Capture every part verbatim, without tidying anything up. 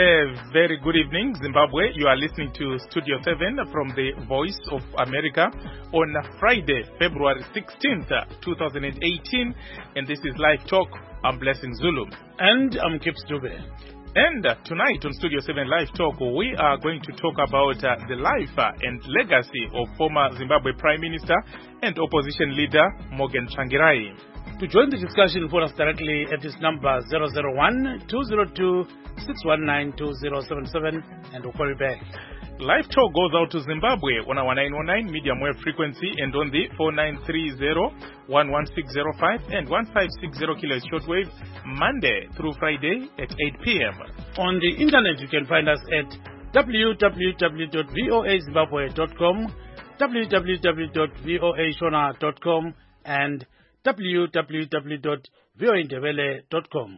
A very good evening, Zimbabwe. You are listening to Studio seven from the Voice of America on Friday, February sixteenth, twenty eighteen. And this is Live Talk. I'm Blessing Zulu. And I'm Kips Dube. And uh, tonight on Studio seven Live Talk, we are going to talk about uh, the life uh, and legacy of former Zimbabwe Prime Minister and opposition leader Morgan Tsvangirai. To join the discussion, phone us directly at this number zero zero one, two zero two, six one nine, two zero seven seven and we'll call you back. Live Talk goes out to Zimbabwe on our nine oh nine medium wave frequency and on the four nine three zero, one one six zero five and one five six zero kilohertz shortwave Monday through Friday at eight p.m. On the internet, you can find us at w w w dot voa zimbabwe dot com, w w w dot voa shona dot com and w w w dot voa ndebele dot com.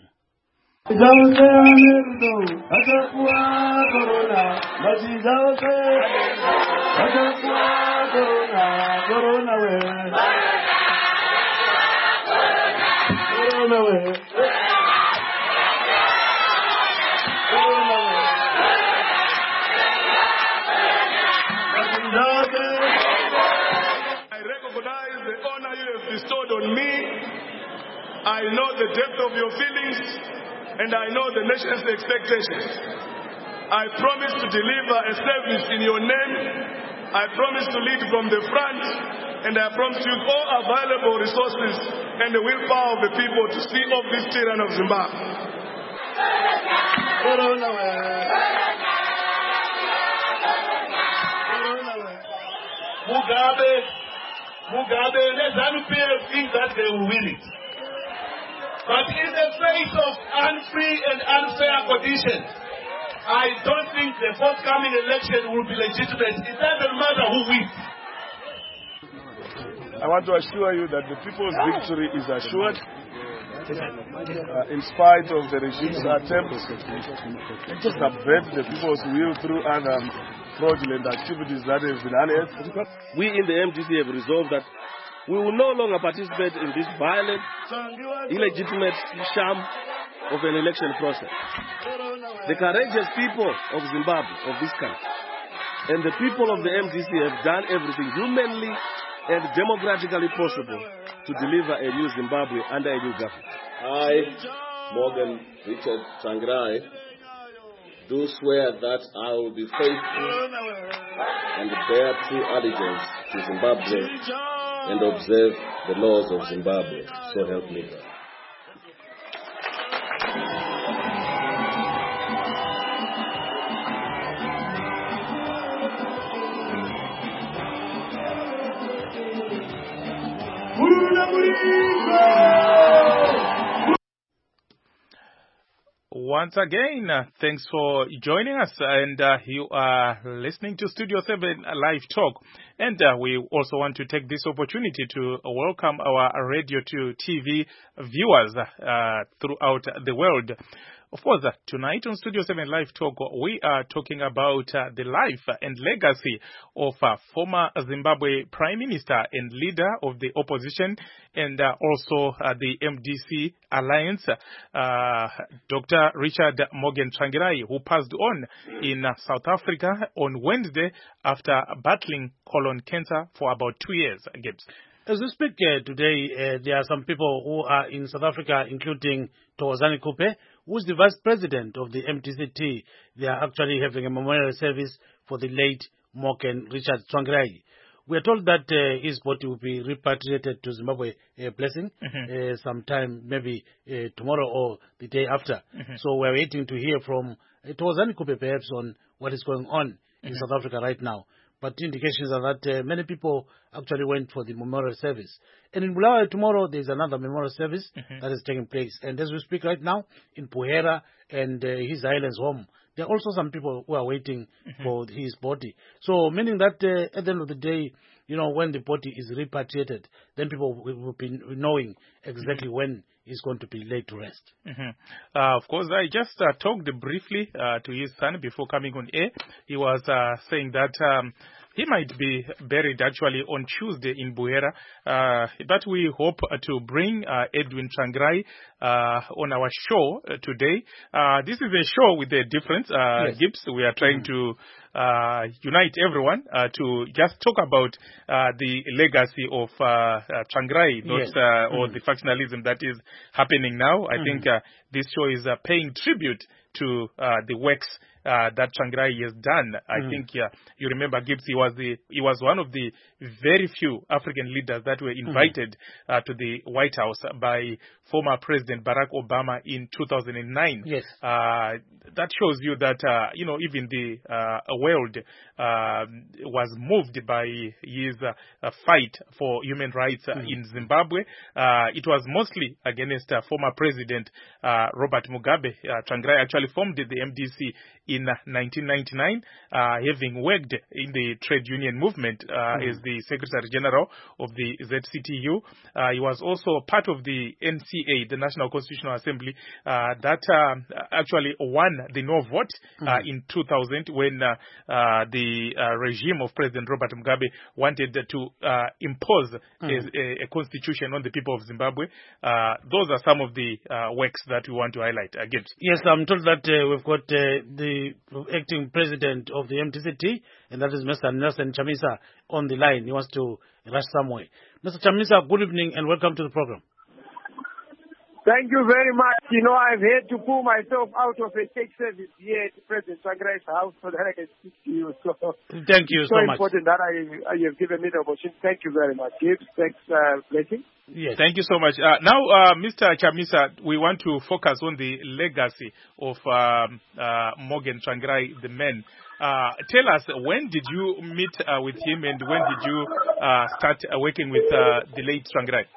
Bestowed on me. I know the depth of your feelings and I know the nation's expectations. I promise to deliver a service in your name. I promise to lead from the front and I promise to use all available resources and the willpower of the people to see off this tyranny of Zimbabwe. Mugabe Mugabe, let ZANU-P F think that they will win it. But in the face of unfree and unfair conditions, I don't think the forthcoming election will be legitimate. It doesn't matter who wins. I want to assure you that the people's victory is assured. Uh, in spite of the regime's attempts to subvert the people's will through other fraudulent activities that have been unearthed. We in the M D C have resolved that we will no longer participate in this violent, illegitimate sham of an election process. The courageous people of Zimbabwe, of this country, and the people of the M D C have done everything humanly and democratically possible to deliver a new Zimbabwe under a new government. I, Morgan Richard Tsvangirai, do swear that I will be faithful and bear true allegiance to Zimbabwe and observe the laws of Zimbabwe. So help me God. Once again, uh, thanks for joining us, and uh, you are listening to Studio seven Live Talk. And uh, we also want to take this opportunity to welcome our radio to T V viewers uh, throughout the world. Of course, uh, tonight on Studio seven Live Talk, we are talking about uh, the life and legacy of uh, former Zimbabwe Prime Minister and leader of the opposition and uh, also uh, the M D C Alliance, uh, Doctor Richard Morgan Tsvangirai, who passed on in uh, South Africa on Wednesday after battling colon cancer for about two years. Gibbs. As we speak uh, today, uh, there are some people who are in South Africa, including Thokozani Kupe, who is the vice president of the M D C T. They are actually having a memorial service for the late Morgan Richard Tsvangirai. We are told that uh, his body will be repatriated to Zimbabwe, uh, Blessing, mm-hmm. uh, sometime maybe uh, tomorrow or the day after. Mm-hmm. So we're waiting to hear from uh, Thokozani Kupe perhaps on what is going on mm-hmm. in South Africa right now. But indications are that uh, many people actually went for the memorial service. And in Bulawayo tomorrow, there's another memorial service mm-hmm. that is taking place. And as we speak right now, in Puhera and uh, his island's home, there are also some people who are waiting mm-hmm. for his body. So meaning that uh, at the end of the day, you know, when the body is repatriated, then people will, will be knowing exactly mm-hmm. when is going to be laid to rest. Mm-hmm. Uh, of course, I just uh, talked briefly uh, to his son before coming on air. He was uh, saying that um, he might be buried actually on Tuesday in Buera, uh, but we hope uh, to bring uh, Edwin Tsvangirai uh, on our show uh, today. Uh, this is a show with a difference, uh, Yes. Gibbs. We are trying mm-hmm. to uh, unite everyone uh, to just talk about uh, the legacy of uh, uh, Tsvangirai, not Yes. uh, mm-hmm. or the factionalism that is happening now. I mm-hmm. think uh, this show is uh, paying tribute to uh, the works uh, that Tsvangirai has done. I mm. think uh, you remember Gibbs. He was the he was one of the very few African leaders that were invited mm. uh, to the White House by former President Barack Obama in two thousand nine. Yes, uh, that shows you that uh, you know even the uh, world uh, was moved by his uh, fight for human rights uh, mm. in Zimbabwe. Uh, it was mostly against uh, former President uh, Robert Mugabe. Uh, Tsvangirai actually formed the M D C in uh, nineteen ninety-nine, uh, having worked in the trade union movement uh, mm. as the Secretary General of the Z C T U. Uh, he was also part of the N C A, the National Constitutional Assembly, uh, that uh, actually won the no vote uh, mm. in two thousand when uh, uh, the uh, regime of President Robert Mugabe wanted to uh, impose mm. a, a constitution on the people of Zimbabwe. Uh, those are some of the uh, works that we want to highlight. Uh, Gibbs. Yes, I'm told that uh, we've got uh, the acting president of the M T C T, and that is Mister Nelson Chamisa, on the line. He wants to rush somewhere. Mister Chamisa, good evening and welcome to the program. Thank you very much. You know, I've had to pull myself out of a tech service here at President Tsvangirai's house so that I can speak to you. So thank you it's so, so much. important that I, you have given me the opportunity. Thank you very much. Gibbs, thanks, uh, blessing. Yes. Thank you so much. Uh, now, uh, Mister Chamisa, we want to focus on the legacy of um, uh, Morgan Tsvangirai, the man. Uh, tell us, when did you meet uh, with him and when did you uh, start uh, working with uh, the late Tsvangirai?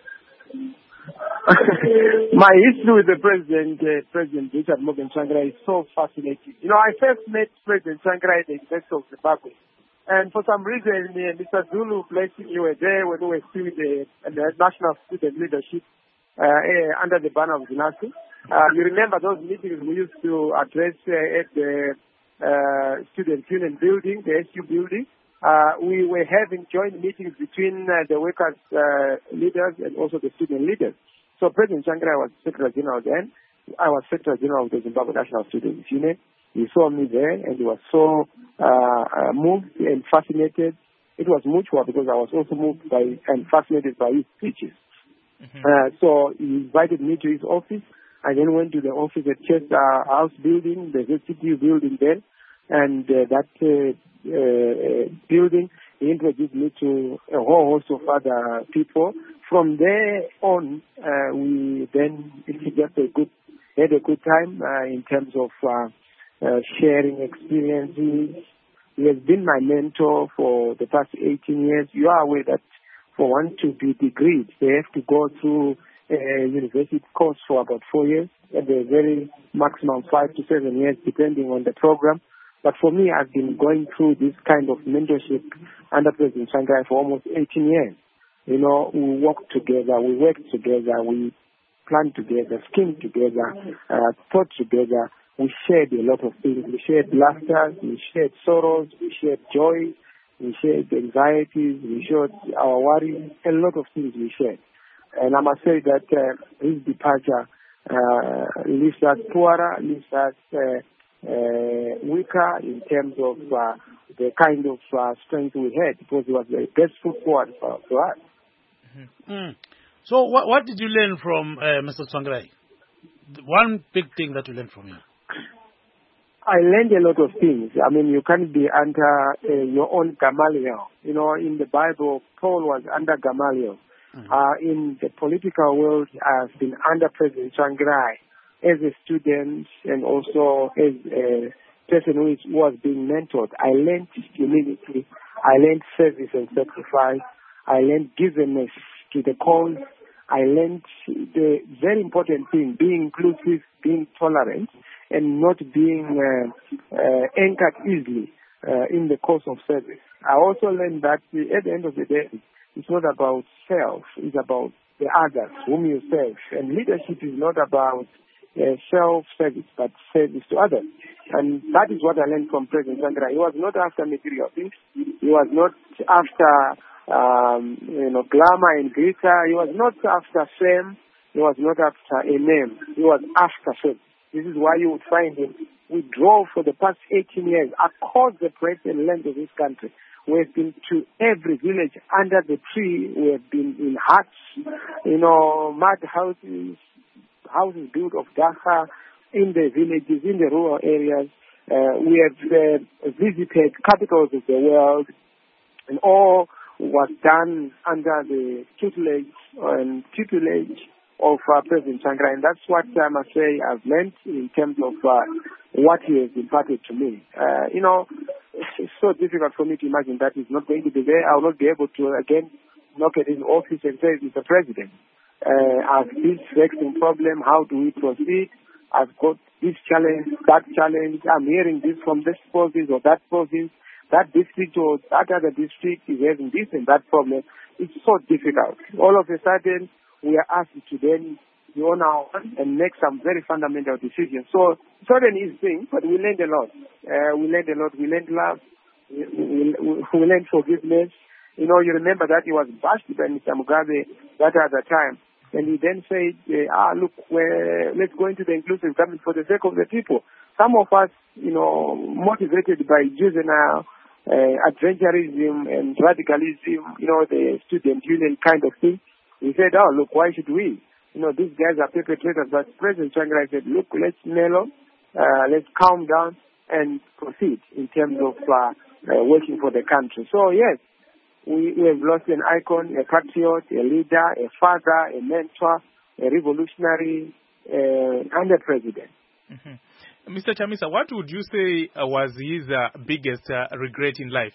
My history with the president, uh, President Richard Morgan Tsvangirai, is so fascinating. You know, I first met President Tsvangirai at the University of Zimbabwe. And for some reason, uh, Mister Zulu, blessing, you were there when we were still in the, in the National Student Leadership uh, uh, under the banner of ZINASU. Uh, you remember those meetings we used to address uh, at the uh, Student Union building, the S U building. Uh, we were having joint meetings between uh, the workers' uh, leaders and also the student leaders. So President Tsvangirai was Secretary General then. I was Secretary General of the Zimbabwe National Students Union. He saw me there and he was so uh, uh, moved and fascinated. It was mutual because I was also moved by and fascinated by his speeches. Mm-hmm. Uh, so he invited me to his office. I then went to the office at Chester House building, the Z C T U building then. And uh, that uh, uh, building, he introduced me to a whole host of other people. From there on, uh, we then just a good, had a good time uh, in terms of uh, uh, sharing experiences. He has been my mentor for the past eighteen years. You are aware that for one to be degreed, they have to go through a university course for about four years, at the very maximum five to seven years, depending on the program. But for me, I've been going through this kind of mentorship under President Tsvangirai for almost eighteen years. You know, we work together, we work together, we plan together, scheme together, uh, thought together. We shared a lot of things. We shared laughter, we shared sorrows, we shared joy, we shared anxieties, we shared our worries, a lot of things we shared. And I must say that uh, his departure uh, leaves us poorer, leaves us uh, Uh, weaker in terms of uh, the kind of uh, strength we had, because he was the best foot forward for, for us. Mm-hmm. Mm. So what, what did you learn from uh, Mister Tsvangirai? One big thing that you learned from him? I learned a lot of things. I mean, you can't be under uh, your own Gamaliel. You know, in the Bible, Paul was under Gamaliel. Mm-hmm. Uh, in the political world, I've been under President Tsvangirai as a student and also as a person who is, was being mentored. I learned humility. I learned service and sacrifice. I learned givenness to the cause. I learned the very important thing, being inclusive, being tolerant, and not being uh, uh, anchored easily uh, in the course of service. I also learned that at the end of the day, it's not about self. It's about the others whom you serve. And leadership is not about uh, self-service, but service to others. And that is what I learned from President Tsvangirai. He was not after material things. He was not after, um, you know, glamour and glitter. He was not after fame. He was not after a name. He was after faith. This is why you would find him. We drove for the past eighteen years across the breadth and length of this country. We have been to every village under the tree. We have been in huts, you know, mud houses, houses built of daka in the villages, in the rural areas. Uh, we have uh, visited capitals of the world, and all was done under the tutelage and tutelage of uh, President Tsvangirai. And that's what I must say I've learned in terms of uh, what he has imparted to me. Uh, you know, it's so difficult for me to imagine that he's not going to be there. I will not be able to, again, knock at his office and say, Mister President, uh, I've this vexing problem. How do we proceed? I've got this challenge, that challenge. I'm hearing this from this province or that province. That district or that other district is having this and that problem. It's so difficult. All of a sudden, we are asked to then be on our own and make some very fundamental decisions. So it's not an easy thing, but we learned a lot. Uh, we learned a lot. We learned love. We, we, we learned forgiveness. You know, you remember that he was bashed by Mister Mugabe that other time. And he then said, uh, ah, look, we're, let's go into the inclusive government for the sake of the people. Some of us, you know, motivated by juvenile uh, adventurism and radicalism, you know, the student union kind of thing, we said, oh, look, why should we? You know, these guys are perpetrators. But President Tsvangirai said, look, let's mellow, uh, let's calm down and proceed in terms of uh, uh, working for the country. So, yes, we, we have lost an icon, a patriot, a leader, a father, a mentor, a revolutionary, uh, and a president. Mm-hmm. Mister Chamisa, what would you say uh, was his uh, biggest uh, regret in life?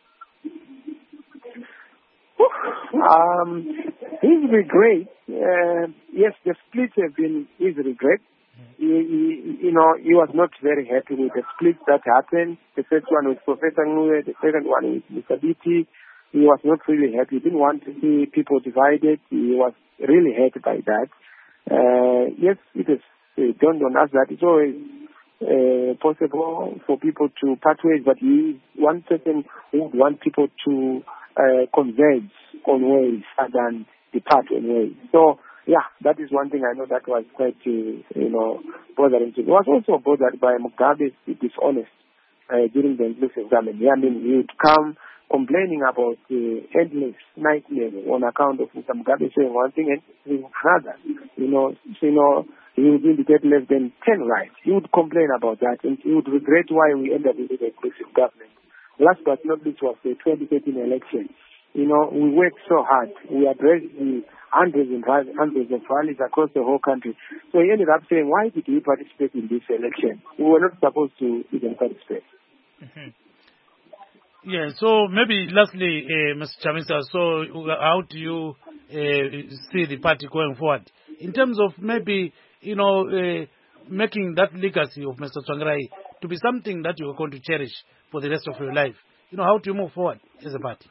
Um, his regret, uh, yes, the splits have been his regret. He, he, you know, he was not very happy with the splits that happened. The first one with Professor Ngwe, the second one with Mister Biti. He was not really happy. He didn't want to see people divided. He was really hurt by that. Uh, yes, it is uh, dawned on us that it's always uh, possible for people to part ways, but he is one person who would want people to uh, converge on ways rather than depart on ways. So, yeah, that is one thing I know that was quite, uh, you know, bothering to me. He was also bothered by Mugabe's dishonest uh, during the inclusive government. Yeah, I mean, he would come complaining about the uh, endless nightmare on account of Mister Mugabe saying one thing and saying another. You know, so, you know, he would indicate less than ten rights. He would complain about that and he would regret why we ended up with the inclusive government. Last but not least was the twenty thirteen election. You know, we worked so hard. We addressed the hundreds and hundreds of rallies across the whole country. So he ended up saying, why did we participate in this election? We were not supposed to even participate. Mm-hmm. Yeah, so maybe lastly, uh, Mister Chamisa, so how do you uh, see the party going forward? In terms of maybe, you know, uh, making that legacy of Mister Tsvangirai to be something that you're going to cherish for the rest of your life. You know, how do you move forward as a party?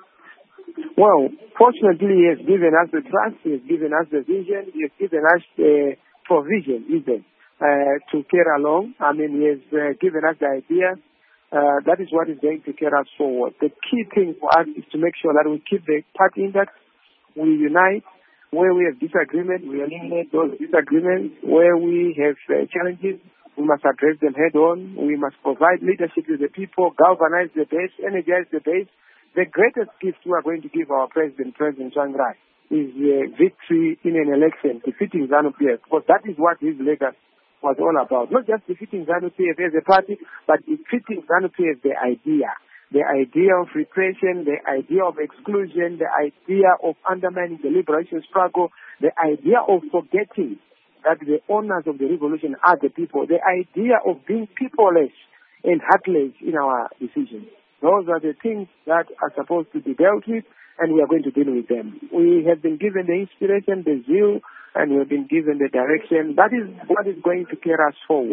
Well, fortunately, he has given us the trust, he has given us the vision, he has given us the provision even uh, to carry along. I mean, he has uh, given us the idea. Uh, that is what is going to carry us forward. The key thing for us is to make sure that we keep the party intact, we unite. Where we have disagreement, we eliminate those disagreements. Where we have uh, challenges, we must address them head on. We must provide leadership to the people, galvanize the base, energize the base. The greatest gift we are going to give our president, President Tsvangirai, is uh, victory in an election, defeating ZANU-P F, because that is what his legacy was all about. Not just defeating ZANU-P F as a party, but defeating ZANU-P F, the idea. The idea of repression, the idea of exclusion, the idea of undermining the liberation struggle, the idea of forgetting that the owners of the revolution are the people, the idea of being peopleless and heartless in our decisions. Those are the things that are supposed to be dealt with, and we are going to deal with them. We have been given the inspiration, the zeal, and we have been given the direction. That is what is going to carry us forward.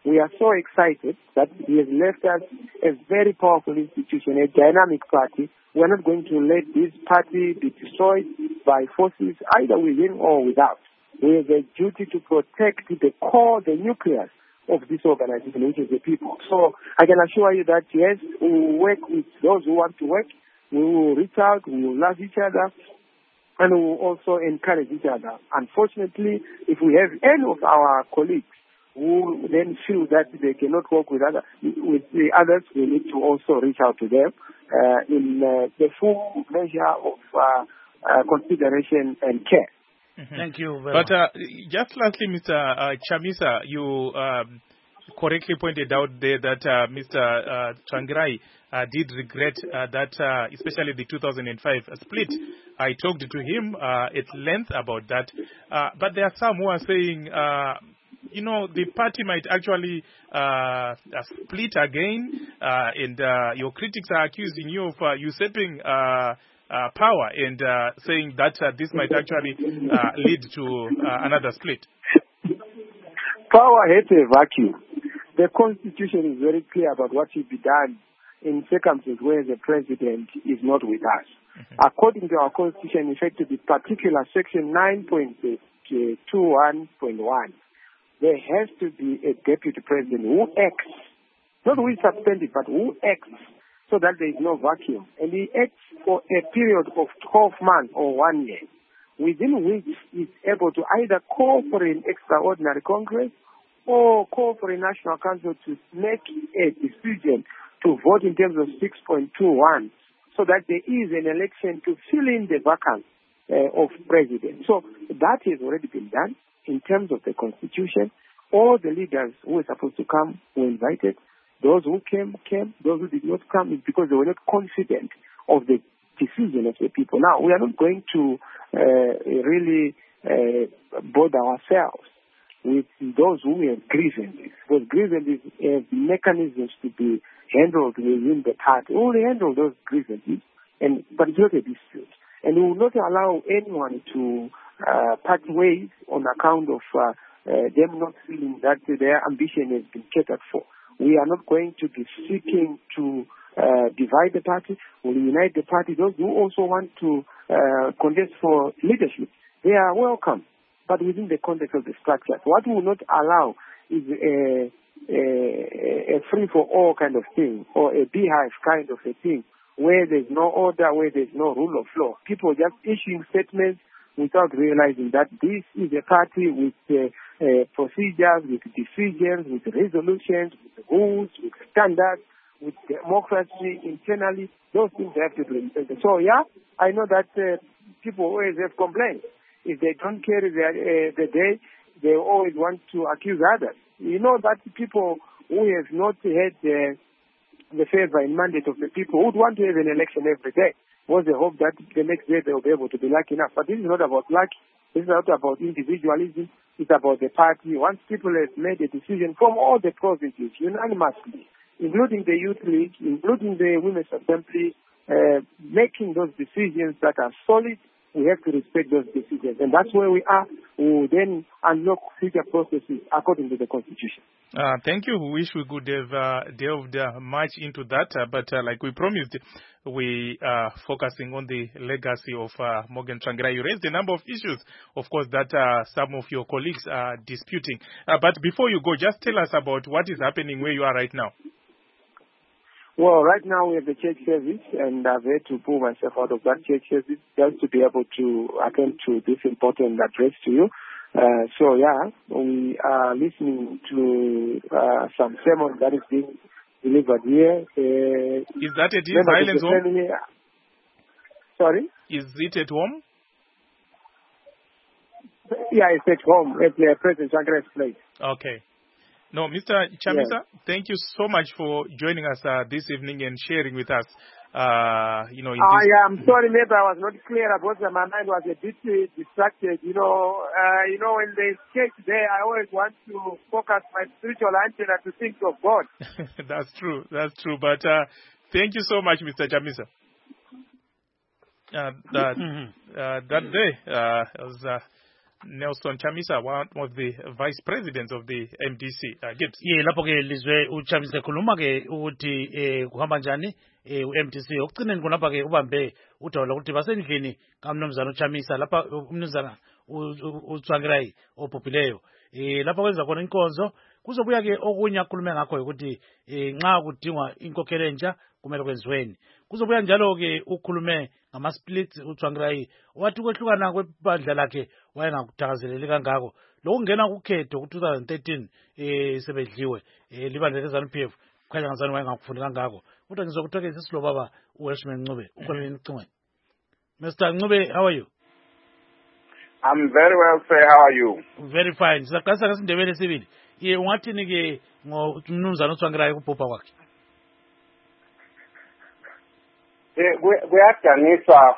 We are so excited that he has left us a very powerful institution, a dynamic party. We're not going to let this party be destroyed by forces either within or without. We have a duty to protect the core, the nucleus of this organization, which is the people. So I can assure you that, yes, we will work with those who want to work. We will reach out, we will love each other, and we will also encourage each other. Unfortunately, if we have any of our colleagues who then feel that they cannot work with other with the others, we need to also reach out to them uh, in uh, the full measure of uh, uh, consideration and care. Mm-hmm. Thank you very but much. uh, just lastly, Mister Uh, Chamisa, you um, correctly pointed out there that uh, Mister Uh, Tsvangirai uh, did regret uh, that, uh, especially the two thousand five split. I talked to him uh, at length about that. Uh, but there are some who are saying, uh, you know, the party might actually uh, split again, uh, and uh, your critics are accusing you of uh, usurping uh, uh, power and uh, saying that uh, this might actually uh, lead to uh, another split. Power hates a vacuum. The Constitution is very clear about what should be done in circumstances where the president is not with us. Mm-hmm. According to our Constitution, in fact, to be particular, Section nine point two one point one, there has to be a deputy president who acts, not who is suspended, but who acts so that there is no vacuum. And he acts for a period of twelve months or one year, within which he is able to either call for an extraordinary Congress or call for a National Council to make a decision to vote in terms of six point two one, so that there is an election to fill in the vacancy uh, of president. So that has already been done. In terms of the Constitution, all the leaders who were supposed to come were invited. Those who came, came. Those who did not come is because they were not confident of the decision of the people. Now, we are not going to uh, really uh, bother ourselves with those who have grievances, because grievances have mechanisms to be handled within the party. We will handle those grievances, and but it's not a dispute. And we will not allow anyone to uh, part ways on account of uh, uh, them not feeling that their ambition has been catered for. We are not going to be seeking to uh, divide the party. We will unite the party. Those who also want to uh, contest for leadership, they are welcome, but within the context of the structure. What we will not allow is a, a, a free-for-all kind of thing, or a beehive kind of a thing, where there's no order, where there's no rule of law. People just issuing statements without realizing that this is a party with uh, uh, procedures, with decisions, with resolutions, with rules, with standards, with democracy internally. Those things have to be respected. So, yeah, I know that uh, people always have complaints. If they don't carry the, uh, the day, they always want to accuse others. You know that people who have not had uh, the favor and mandate of the people would want to have an election every day. Was the hope that the next day they will be able to be lucky enough. But this is not about luck. This is not about individualism. It's about the party. Once people have made a decision from all the provinces, unanimously, including the Youth League, including the Women's Assembly, uh, making those decisions that are solid, we have to respect those decisions. And that's where we are. We will then unlock future processes according to the Constitution. Uh, thank you. We wish we could have uh, delved uh, much into that, uh, but uh, like we promised, we are focusing on the legacy of uh, Morgan Tsvangirai. You raised a number of issues, of course, that uh, some of your colleagues are disputing. Uh, but before you go, just tell us about what is happening where you are right now. Well, right now we have the church service, and I've had to pull myself out of that church service just to be able to attend to this important address to you. Uh, so, yeah, we are listening to uh, some sermon that is being delivered here. Uh, is that at his Highlands home? Sorry? Is it at home? Yeah, it's at home, at uh, President Tsvangirai's place. Okay. No, Mister Chamisa, yes. Thank you so much for joining us uh, this evening and sharing with us. Uh, you know, in I this... am sorry, maybe I was not clear about that. My mind was a bit uh, distracted. You know, uh, you know, when there's church there, I always want to focus my spiritual antenna to think of God. That's true. That's true. But uh, thank you so much, Mister Chamisa. Uh, that, mm-hmm. uh, that day uh, was. Uh, Nelson Chamisa, one of the vice presidents of the M D C. Uh, Gibbs. Yeah, lapho ke lizwe uChamisa ekhuluma ke ukuthi eh kuhamba njani eh u-M D C okucineni kunapha ke ubambe udawula ukuthi basendlini kaMnumzana uChamisa lapha umnumzana uTsvangirai ophupileyo eh lapha kwenza khona inkonzo kuzobuya ke okunye akhulume ngakho ukuthi eh nxa kudingwa inkokhelo entsha kumele kwenziweni kuzobuya njalo ke ukhulume ngama splits uTsvangirai wathi kwehlukana kwebandla lakhe wayengakuthakazeleli kangako lokungena kukhetho ku twenty thirteen eh sebedliwe eh libandla leZANU-P F kukhanya ngazani wayengakufuni kangako kodwa ngizokuthokozisa silo baba uWelshman Ncube ukhona incingweni. Mister Ncube, how are you? I'm very well, sir. How are you? Very fine. Sizaqalisa ngesindebele sibili. Ye ungathini ke ngomnumzana uTsvangirai kubhubha kwakhe? Eh kuyadanisa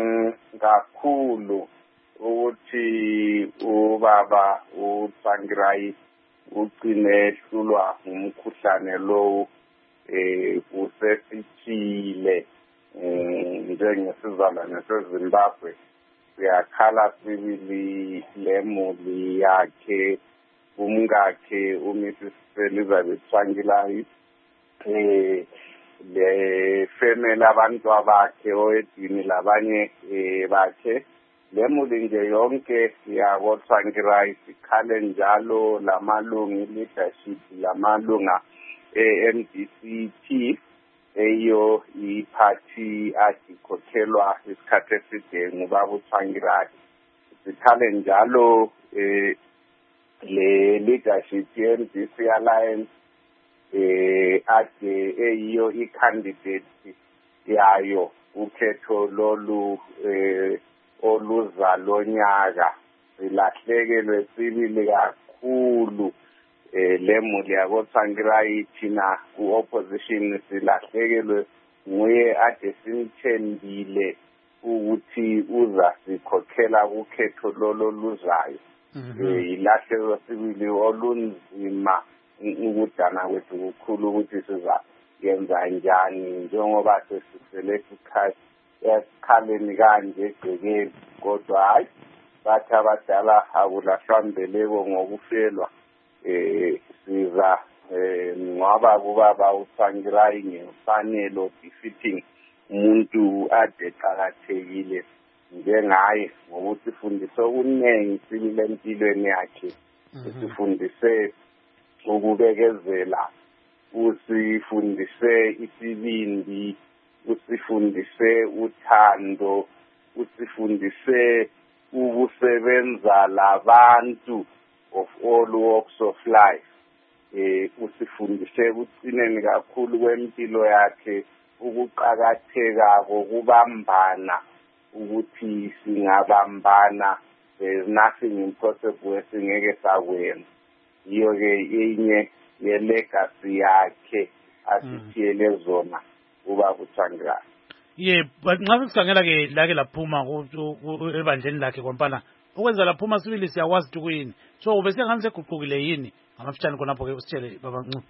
kakhulu ukuthi ubaba uTsvangirai ugcine ehlulwa umkhuhlane lo eh usesithile njengesizalwane seZimbabwe. Siyakhala sibili lemuli yakhe umngakhe uMissus Elizabeth Tsvangirai eh le family abantu abakhe oyedini labanye bakhe lemuli nje yonke yakoTsvangirai sikhale njalo lamalungu leadership lamalunga e-M D C T eyo iphathi asikhokhelwa isikhathi eside ngubaba uTsvangirai sikhale njalo eh le leadership ye-M D C Alliance eh ade eyiyo i-candidate yayo ukhetho lolu eh oluza lonyaka silahlekelwe sibili kakhulu eh lemuli yakoTsvangirai thina ku-opposition silahlekelwe nguye ade simthembile ukuthi uza sikhokhela ukhetho lolo luzayo ilahlelo sibili olunzima ukudana kwethu kukhulu ukuthi siza yenza njani njengoba sesisele sikhathi esikhaleni kanje egcekeni kodwa hayi bathi abadala akulahlambeleko ngokufelwa eh siza ngoba kubaba uTsvangirai ngemfanelo defeating umuntu ade qhakathekile njengaye ngokuthi fundise okuningi sibile empilweni yakhe sifundise ukubekezela usifundise isibindi usifundise uthando usifundise ukusebenza labantu of all walks of life eh usifundise ukucineni kakhulu kwempilo yakhe ukuqhakatheka kokubambana ukuthi singabambana there's nothing impossible esingeke sakwenza iyo ke enye yelegacy yakhe asithiyele zona ubaba uTsvangirai. Yeah, but nxa sikhangela ke lake laphuma ebandleni lakhe kwampana ukwenza laphuma sibili siyakwazi ukuthi kuyini so ubese ngani seguqukile yini ngamafitshane khonapho ke usitshele baba Ncube.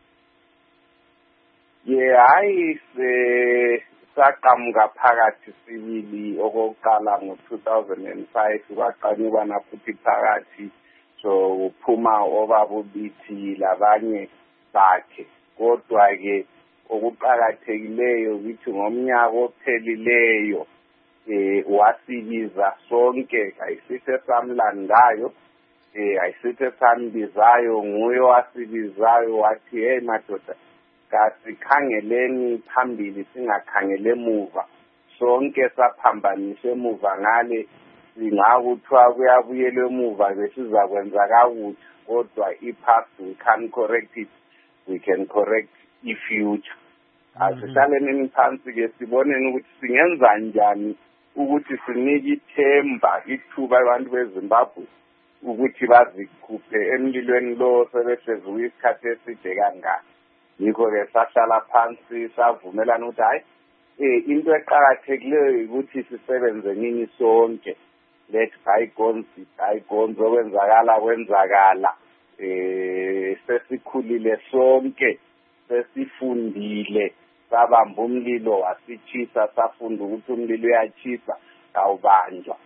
Yeah, hayi se saqhamuka phakathi sibili okokuqala ngo two thousand five kwaqanyuka na futhi phakathi so uphuma obaba ubithi labanye bakhe kodwa ke okuqhakathekileyo ukuthi ngomnyaka ophelileyo eh wasibiza sonke ayisithe samlandayo eh ayisithe sambizayo nguye wasibizayo wathi hey madoda kasikhangeleni phambili singakhangele emuva sonke saphambanise emuva ngale singakuthiwa kuyabuyelwa emuva besiza kwenza kakuthi kodwa i-past we can't correct it we can correct i-future asihlaleni phansi ke siboneni ukuthi singenza njani ukuthi sinike ithemba ithuba abantu beZimbabwe ukuthi bazikhuphe emlilweni lo sebehlezi isikhathi eside kangaka yikho ke sahlala phansi savumelana ukuthi hayi eh into eqhakathekileyo ukuthi sisebenze nini sonke let bygones be bygones okwenzakala kwenzakala eh sesikhulile sonke sesifundile sabamba umlilo wasichisa safunda ukuthi umlilo uyachisa awubanjwa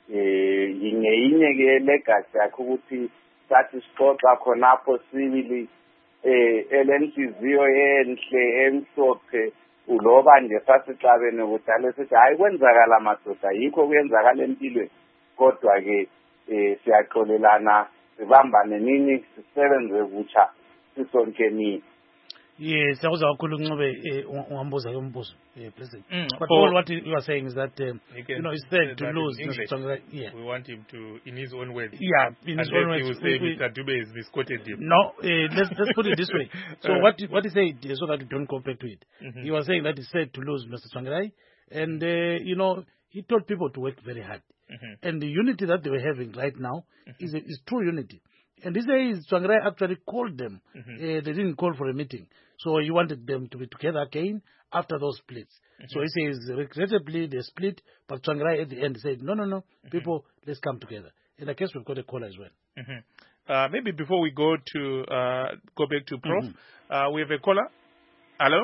eh ingeyinye ke legacy yakhe ukuthi sathi sixoxa khonapho sibili eh elenhliziyo enhle emhlophe uloba nje sasixabene kudala sithi hayi kwenzakala madoda yikho kuyenzakala empilweni kodwa ke eh siyaxolelana sibambane nini sisebenze kutsha sisonke nini. Yes, I was Ungambuza umbuzo, President. Mm, but all what you are saying is that um, you know, it's said to lose. Yeah. We want him to, in his own words. Yeah, in his own words. He will say we, Mister Dube has misquoted him. No, uh, let's let's put it this way. So uh, what what he said, so that we don't go back to it. Mm-hmm. He was saying that it's said to lose, Mister Tsvangirai, and uh, you know, he told people to work very hard, mm-hmm. and the unity that they were having right now mm-hmm. is a, is true unity. And this is Tsvangirai actually called them. Mm-hmm. Uh, they didn't call for a meeting. So he wanted them to be together again after those splits. Mm-hmm. So he says, regrettably, they split, but Tsvangirai at the end said, no, no, no, mm-hmm. people, let's come together. And I guess we've got a call as well. Mm-hmm. Uh, maybe before we go to uh, go back to Prof, mm-hmm. uh, we have a caller. Hello?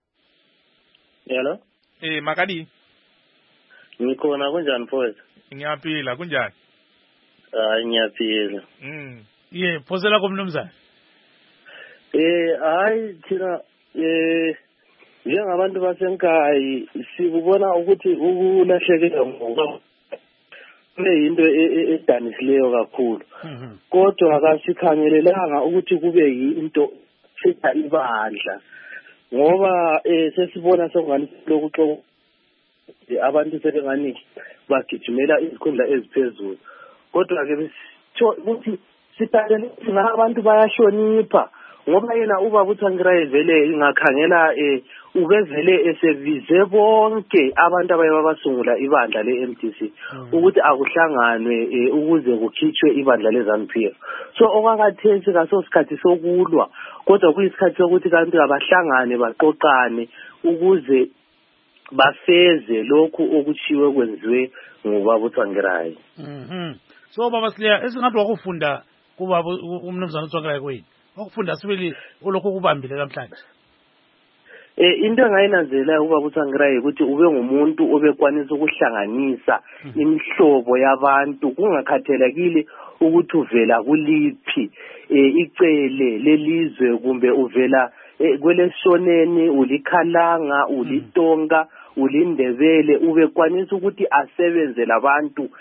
Hello? Hey, Makadi. Nikona kunjani mfowethu? Ngiyaphila kunjani? Ah, ngiyaphila. Mm. Yeah, phosela komnumzana. Eh, hayi thina eh njengabantu basenkayi sikubona ukuthi ukulahlekelwa ngoba kuyinto edanisileyo kakhulu. Kodwa akasikhangelelanga ukuthi kube yinto ethatha ibandla. Ngoba eh sesibona sokungani lokuxoxa abantu sebengani bagijimela izikhundla eziphezulu. Kodwa ke ukuthi sithathe abantu bayashonipha ngoba yena ubaba uTsvangirai vele ingakhangela eh ubevele esevize bonke abantu abayabasungula ibandla le-M D C ukuthi akuhlanganwe ukuze kukhitshwe ibandla le-ZANU-P F. So okwakathesi kaso sikhathi sokulwa kodwa kuyisikhathi sokuthi kanti abahlangane baqoqane ukuze bafeze lokhu okuchiwe kwenziwe ngubaba uTsvangirai. Mhm. So baba Sileya esingathi wakufunda kuba umnumzana uTsvangirai kuyini wakufunda sibili olokho kubambile namhlanje. Eh into engayinanzela ubaba uTsvangirai ukuthi ube ngumuntu obekwanisa ukuhlanganisa imihlobo yabantu kungakhathelekile ukuthi uvela kuliphi icele lelizwe kumbe uvela kwelesoneni ulikhalanga ulitonga ulindebele ubekwanisa ukuthi asebenze labantu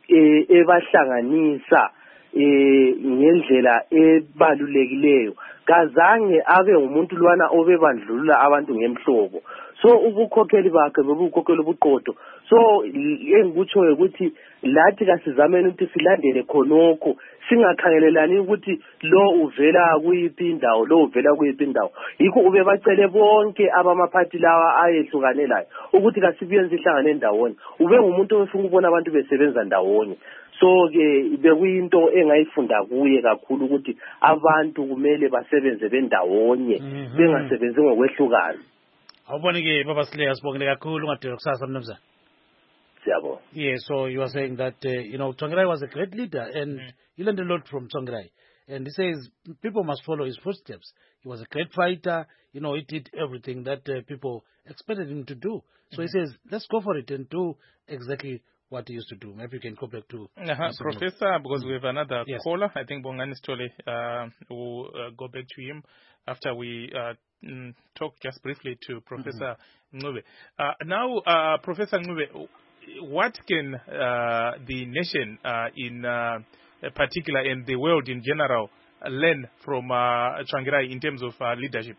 ebahlanganisa eh ngendlela ebalulekileyo kazange abe umuntu lwana obebandlulula abantu ngemhlobo. So ubukhokheli bakhe bobukhokheli obuqotho. So engikutsho ukuthi lathi kasizameni ukuthi silandele khonokho singakhangelelani ukuthi lo uvela kuyiphi indawo lo uvela kuyiphi indawo. Yikho ube bacele bonke abamaphathi lawa ayehlukanelayo ukuthi kasibuyenze ihlangane ndawonye. Ube ngumuntu ofuna ukubona abantu besebenza ndawonye. So ke bekuyinto engayifunda kuye kakhulu ukuthi abantu kumele basebenze bendawonye bengasebenzi ngokwehlukana. Awubone ke baba Sileya sibongile kakhulu ungadela kusasa mnumzana. Siyabo. Yeah, so you are saying that uh, you know Tsvangirai was a great leader and mm. you learned a lot from Tsvangirai. And he says people must follow his footsteps. He was a great fighter, you know, he did everything that uh, people expected him to do. So mm-hmm. he says let's go for it and do exactly what he used to do. Maybe you can go back to uh-huh. Professor, because mm. we have another yes. caller. I think Bongani Stole uh, will uh, go back to him after we uh, mm, talk just briefly to Professor mm-hmm. Ncube. Uh, now, uh, Professor Ncube, what can uh, the nation uh, in uh, particular and the world in general uh, learn from uh, Tsvangirai in terms of uh, leadership?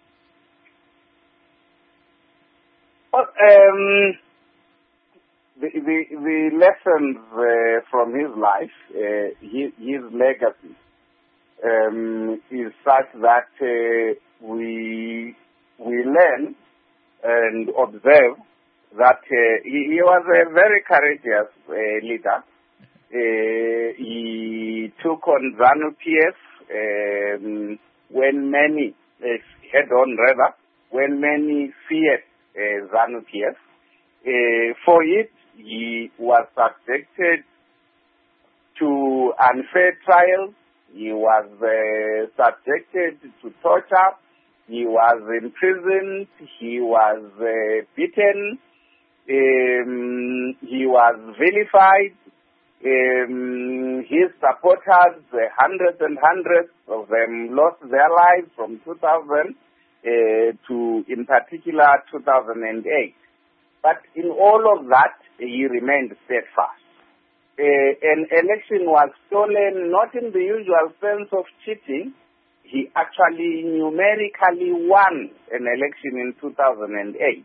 Well, um, the, the, the lessons uh, from his life, uh, his, his legacy, um, is such that uh, we we learn and observe that uh, he, he was a very courageous uh, leader. Uh, he took on ZANU-P F um, when many, uh, head-on rather, when many feared uh, ZANU-P F. Uh, for it, he was subjected to unfair trials. He was uh, subjected to torture. He was imprisoned. He was uh, beaten. Um, he was vilified. Um, his supporters, uh, hundreds and hundreds of them lost their lives from two thousand uh, to, in particular, two thousand eight. But in all of that, he remained steadfast. Uh, an election was stolen, not in the usual sense of cheating. He actually numerically won an election in two thousand eight.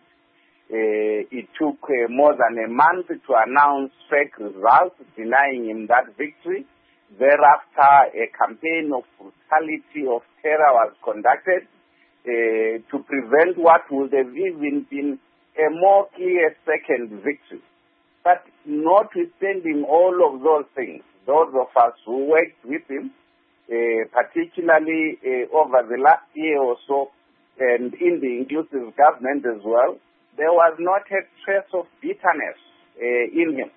Uh, it took uh, more than a month to announce fake results, denying him that victory. Thereafter, a campaign of brutality, of terror was conducted uh, to prevent what would have even been a more clear second victory. But notwithstanding all of those things, those of us who worked with him, uh, particularly uh, over the last year or so, and in the inclusive government as well, there was not a trace of bitterness uh, in him.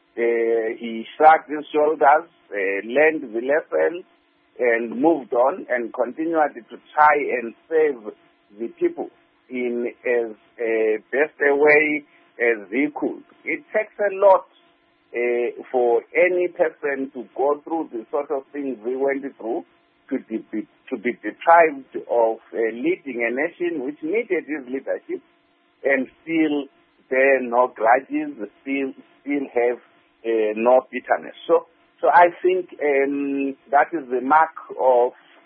Uh, he shrugged his shoulders, uh, learned the lesson, and moved on and continued to try and save the people in as uh, best a way as he could. It takes a lot uh, for any person to go through the sort of things we went through to, de- to be deprived of uh, leading a nation which needed his leadership, and still bear no grudges, still still have uh, no bitterness. So, so I think um, that is the mark of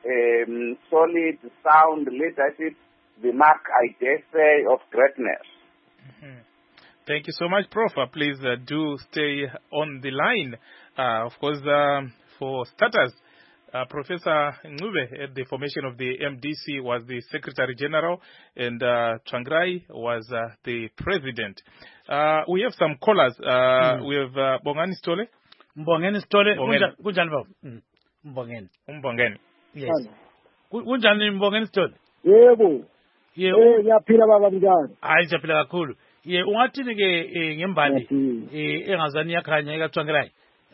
um, solid, sound leadership, the mark, I dare say, of greatness. Mm-hmm. Thank you so much, Professor. Please uh, do stay on the line. Uh, of course, um, for starters, Uh, Professor Ncube, at the formation of the M D C, was the Secretary General, and uh, Tsvangirai was uh, the President. Uh, we have some callers. Uh, mm. We have uh, Bongani Stole. Mbongeni Stole. Kunjani baba? Mbongeni. Mbongeni. Yes. Kunjani Mbongeni Stole? Yebo. Yebo. Eh, ngiyaphila baba njani? Hayi siyaphila kakhulu. Ye ungathini ke ngembali eh engazani yakhanya ekaTsvangirai?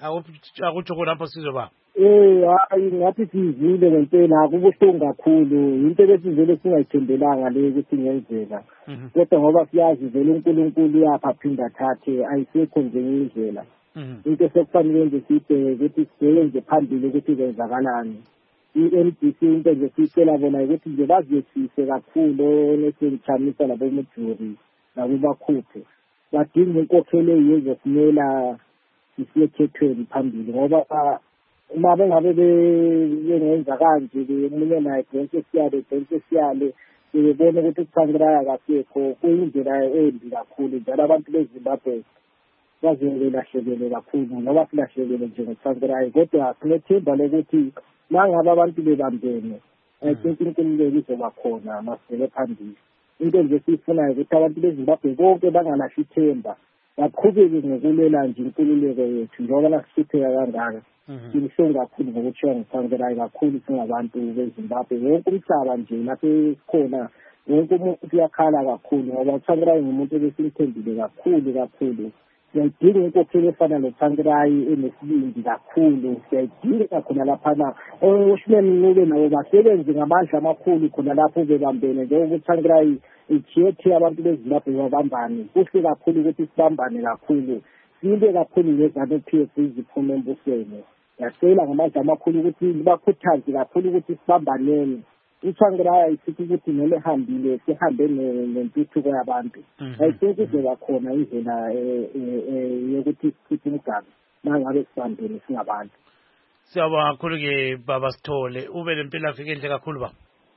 Akutsho khona lapho sizobaba. Eh hayi ngathi sizile ngempela kubuhlungu kakhulu into lesizele singayithembelanga le ukuthi ngenzeka kodwa ngoba siyazi vele uNkulunkulu yapha phinda thathe ayisekho nje indlela into sekufanele yenze sibheke ukuthi sibheke nje phambili ukuthi kwenzakalani i-M D C into nje sicela bona ukuthi nje baziyesise kakhulu nesenthamisa labomujuri nakubakhuphe badinga inkokhelo yezokumela sisiyekhethweni phambili ngoba uma bengabe bengenza kanje bemunye naye bonke siyale bonke siyale bebona ukuthi uTsvangirai akasekho kuyindlela embi kakhulu njalo abantu beZimbabwe bazelahlekele kakhulu ngoba silahlekele nje ngoTsvangirai kodwa sinethemba lokuthi mangabe abantu bebambene I think uNkulunkulu uzoba khona masibeke phambili into nje siyifunayo ukuthi abantu beZimbabwe bonke bangalahli ithemba baqhubeke ngokulela nje inkululeko yethu njengoba nasihlupheka kangaka Sibuhlungu kakhulu ngokutshiwa nguTsvangirai kakhulu singabantu beZimbabwe wonke umhlaba nje lapho khona wonke umuntu uyakhala kakhulu ngoba uTsvangirai ngumuntu ebesimthembile kakhulu kakhulu siyayidinga inkokhelo efana noTsvangirai enesibindi kakhulu siyayidinga khona laphana uShimeni Ncube nabo basebenze ngamandla amakhulu khona lapho bebambene njengoba uTsvangirai ikhethe abantu beZimbabwe babambane kuhle kakhulu ukuthi sibambane kakhulu sinde kakhulu ngezanto P F ziphume embusweni yacela ngamandla amakhulu ukuthi bakhuthaze kakhulu ukuthi sibambaneni uTsvangirai ayisithi ukuthi noma ehambile sihambe nentuthuko yabantu ayisithi kuzoba khona indlela yokuthi sithi umgaba mangabe sibambene singabantu. Siyabonga kakhulu ke baba Sithole ube lempilo afike enhle kakhulu baba.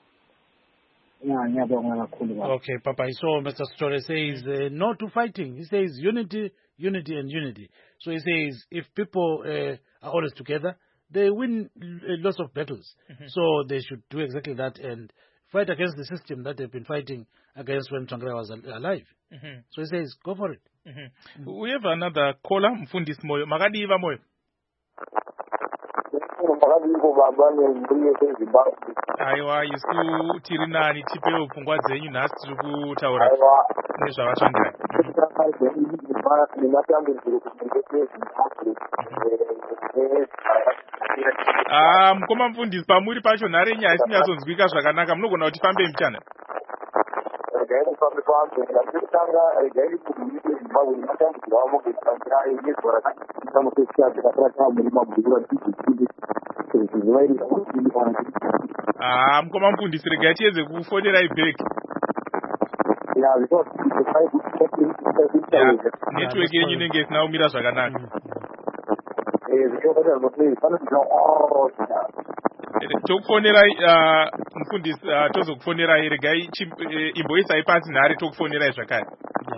Yeah, ngiyabonga kakhulu baba. Okay, Papa, so Mister Sithole says uh, no to fighting. He says unity, unity and unity. So he says if people uh, are always together, they win lots of battles. Mm-hmm. So they should do exactly that and fight against the system that they've been fighting against when Tsvangirai was alive. Mm-hmm. So he says, go for it. Mm-hmm. We have another caller, Mfundisi Moyo. Makadiva Moyo. Aiwa, isu tiri nani tipewo pfungwa dzenyu nhasi tiri kutaura nezvavatsvangirai. Ah, mukoma Mfundisi, pamuri pacho nhare nyaya isinyatsonzwika zvakanaka, munogona kuti fambei muchana. Zimbabwe matambudzi avo kutsvakirai nezvora kutama kwesiyazi katarata murima mudura tidzidzidi zvizivairisa kuti ah mukoma mufundisi regai tiedze kufonerai back ya zvichaiai kuti network yenyu inenge isina kumira zvakanaka zvichobata zvokuti panoziva tokufonerai mufundisi tozokufonerai regai imboisai pasi nhare tokufonerai zvakare.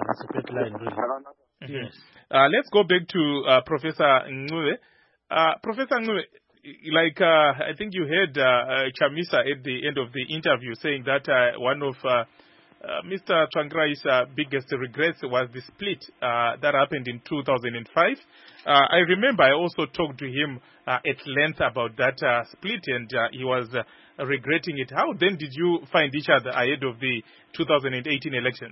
Yes. Uh, let's go back to uh, Professor Ncube. Uh, Professor Ncube, like uh, I think you heard uh, uh, Chamisa at the end of the interview saying that uh, one of uh, uh, Mister Tsvangirai's uh, biggest regrets was the split uh, that happened in two thousand five. Uh, I remember I also talked to him uh, at length about that uh, split, and uh, he was uh, regretting it. How then did you find each other ahead of the two thousand eighteen elections?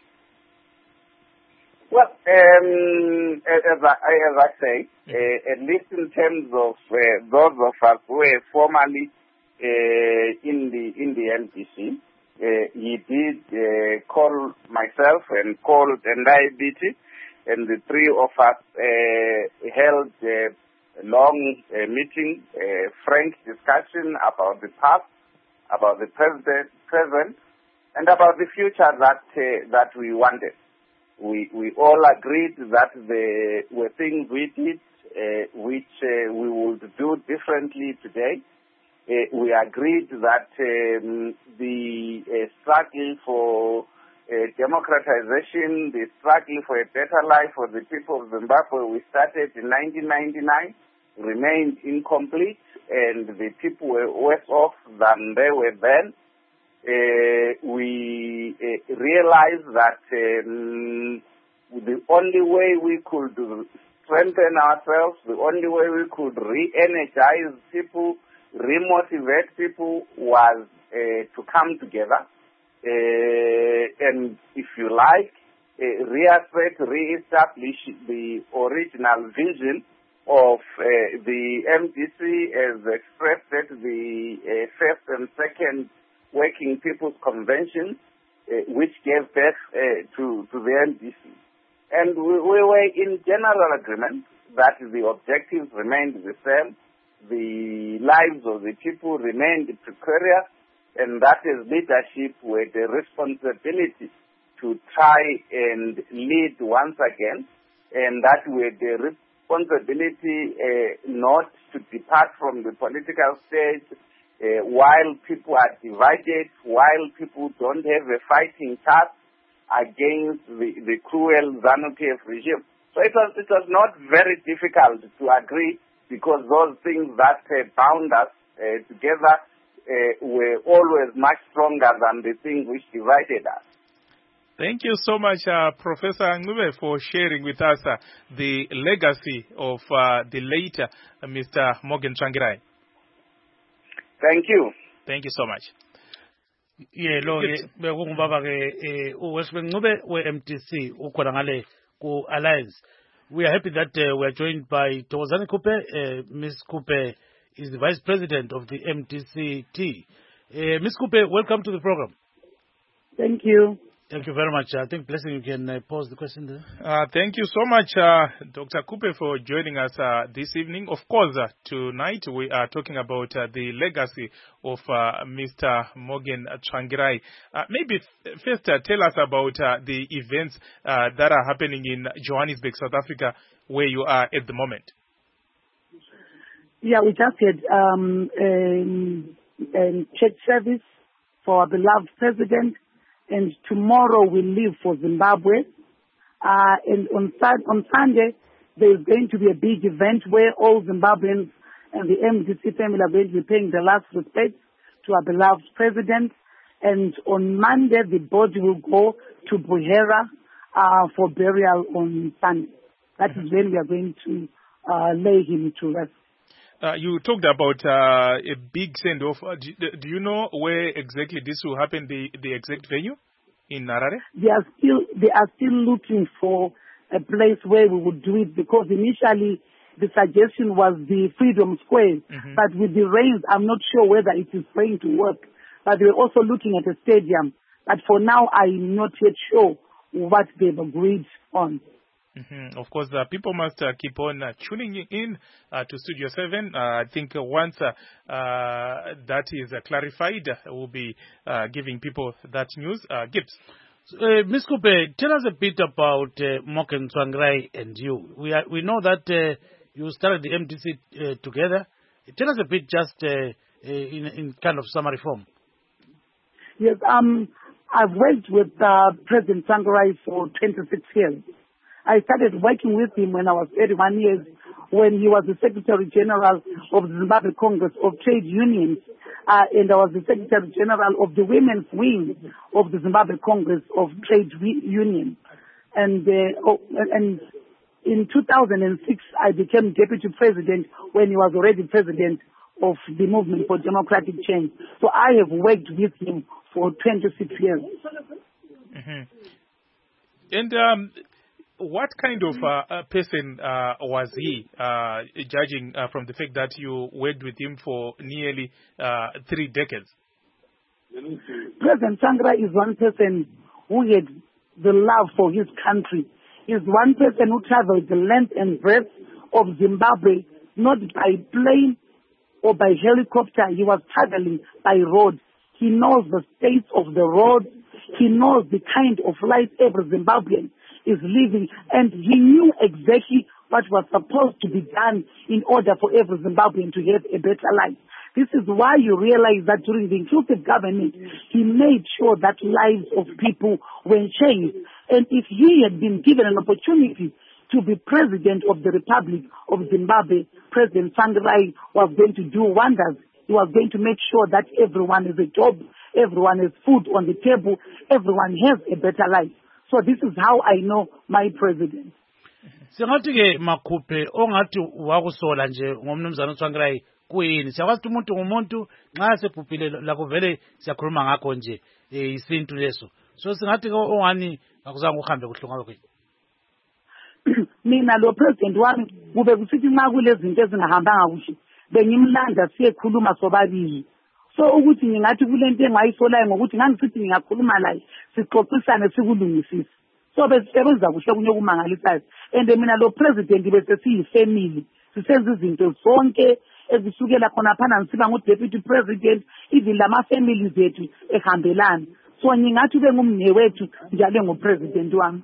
Well, um, as, I, as I say, uh, at least in terms of uh, those of us who were formerly uh, in the in the M D C, uh, he did uh, call myself and called Ndai Biti, and the three of us uh, held a long uh, meeting, uh, frank discussion about the past, about the present, present, and about the future that uh, that we wanted. We we all agreed that there were things we did uh, which uh, we would do differently today. Uh, we agreed that um, the uh, struggle for uh, democratization, the struggle for a better life for the people of Zimbabwe we started in nineteen ninety-nine remained incomplete, and the people were worse off than they were then. Uh, we uh, realized that um, the only way we could strengthen ourselves, the only way we could re-energize people, re-motivate people was uh, to come together uh, and, if you like, uh, reassert, re-establish the original vision of uh, the M D C as expressed at the uh, first and second Working People's Convention, uh, which gave birth uh, to, to the M D C. And we, we were in general agreement that the objectives remained the same, the lives of the people remained precarious, and that as leadership we had the responsibility to try and lead once again, and that we had the responsibility uh, not to depart from the political stage, Uh, while people are divided, while people don't have a fighting chance against the, the cruel ZANU-P F regime. So it was, it was not very difficult to agree, because those things that uh, bound us uh, together uh, were always much stronger than the things which divided us. Thank you so much, uh, Professor Ncube, for sharing with us uh, the legacy of uh, the late uh, Mister Morgan Tsvangirai. Thank you. Thank you so much. Yeah, lo bekungubaba ke eh uWesbe Ncube we-M D C ukhona ngale ku Alliance. We are happy that uh, we are joined by Thokozani Kupe. Uh, Miss Kupe is the Vice President of the M D C T. Uh, Miss Kupe, welcome to the program. Thank you. Thank you very much. I think, Blessing, you can uh, pose the question there. Uh, thank you so much, uh, Doctor Kupe, for joining us uh, this evening. Of course, uh, tonight we are talking about uh, the legacy of uh, Mister Morgan Tsvangirai. Uh, maybe f- first uh, tell us about uh, the events uh, that are happening in Johannesburg, South Africa, where you are at the moment. Yeah, we just had um, a, a church service for our beloved president. And tomorrow we leave for Zimbabwe. Uh, and on, on Sunday, there is going to be a big event where all Zimbabweans and the M D C family are going to be paying the last respect to our beloved president. And on Monday, the body will go to Buhera uh, for burial on Sunday. That is when we are going to uh, lay him to rest. Uh, you talked about uh, a big send-off. Uh, do, do you know where exactly this will happen, the, the exact venue in Harare? They are still they are still looking for a place where we would do it, because initially the suggestion was the Freedom Square. Mm-hmm. But with the rains, I'm not sure whether it is going to work. But we're also looking at a stadium. But for now, I'm not yet sure what they've agreed on. Mm-hmm. Of course, uh, people must uh, keep on uh, tuning in uh, to Studio seven. Uh, I think uh, once uh, uh, that is uh, clarified, uh, we'll be uh, giving people that news. Uh, Gibbs. Uh, Miz Kupe, tell us a bit about uh, Morgan Tsvangirai and you. We are, we know that uh, you started the M T C uh, together. Tell us a bit, just uh, uh, in, in kind of summary form. Yes, um, I've worked with uh, President Tsvangirai for twenty-six years. I started working with him when I was thirty-one years, when he was the Secretary General of the Zimbabwe Congress of Trade Unions, uh, and I was the Secretary General of the Women's Wing of the Zimbabwe Congress of Trade Unions. And, uh, oh, and in two thousand six, I became Deputy President when he was already President of the Movement for Democratic Change. So I have worked with him for twenty-six years. Mm-hmm. And um, what kind of uh, person uh, was he, uh, judging uh, from the fact that you worked with him for nearly uh, three decades? President Tsvangirai is one person who had the love for his country. He's one person who traveled the length and breadth of Zimbabwe, not by plane or by helicopter. He was traveling by road. He knows the state of the road. He knows the kind of life every Zimbabwean is living, and he knew exactly what was supposed to be done in order for every Zimbabwean to have a better life. This is why you realize that during the inclusive government, he made sure that lives of people were changed. And if he had been given an opportunity to be president of the Republic of Zimbabwe, President Tsvangirai was going to do wonders. He was going to make sure that everyone has a job, everyone has food on the table, everyone has a better life. So this is how I know my president. Singathi ke Makhuphe ongathi wakusola nje ngomnumzana uTsvangirai kuyini siyakwazi umuntu ngumuntu nxa sebhubhile la kuvele siyakhuluma ngakho nje isintu leso so singathi ongani akuzange uhambe kuhlunga kwethu mina lo president wami kube kusithi nxa kulezi zinto ezingahambanga kuhle bengimlanda siyekhuluma sobabili so ukuthi ngingathi kulento engayisolayo ngokuthi ngangisithi ngingakhuluma laye sixoxisane sikulungisise so besisebenza kuhle kunye kumangalisayo and mina lo president bese siyifamily sisenza izinto zonke ezisukela khona phana ngisiba ngo-deputy president even lama-families ethu ehambelana so ngingathi ube ngumnewethu njalo ngopresident wami.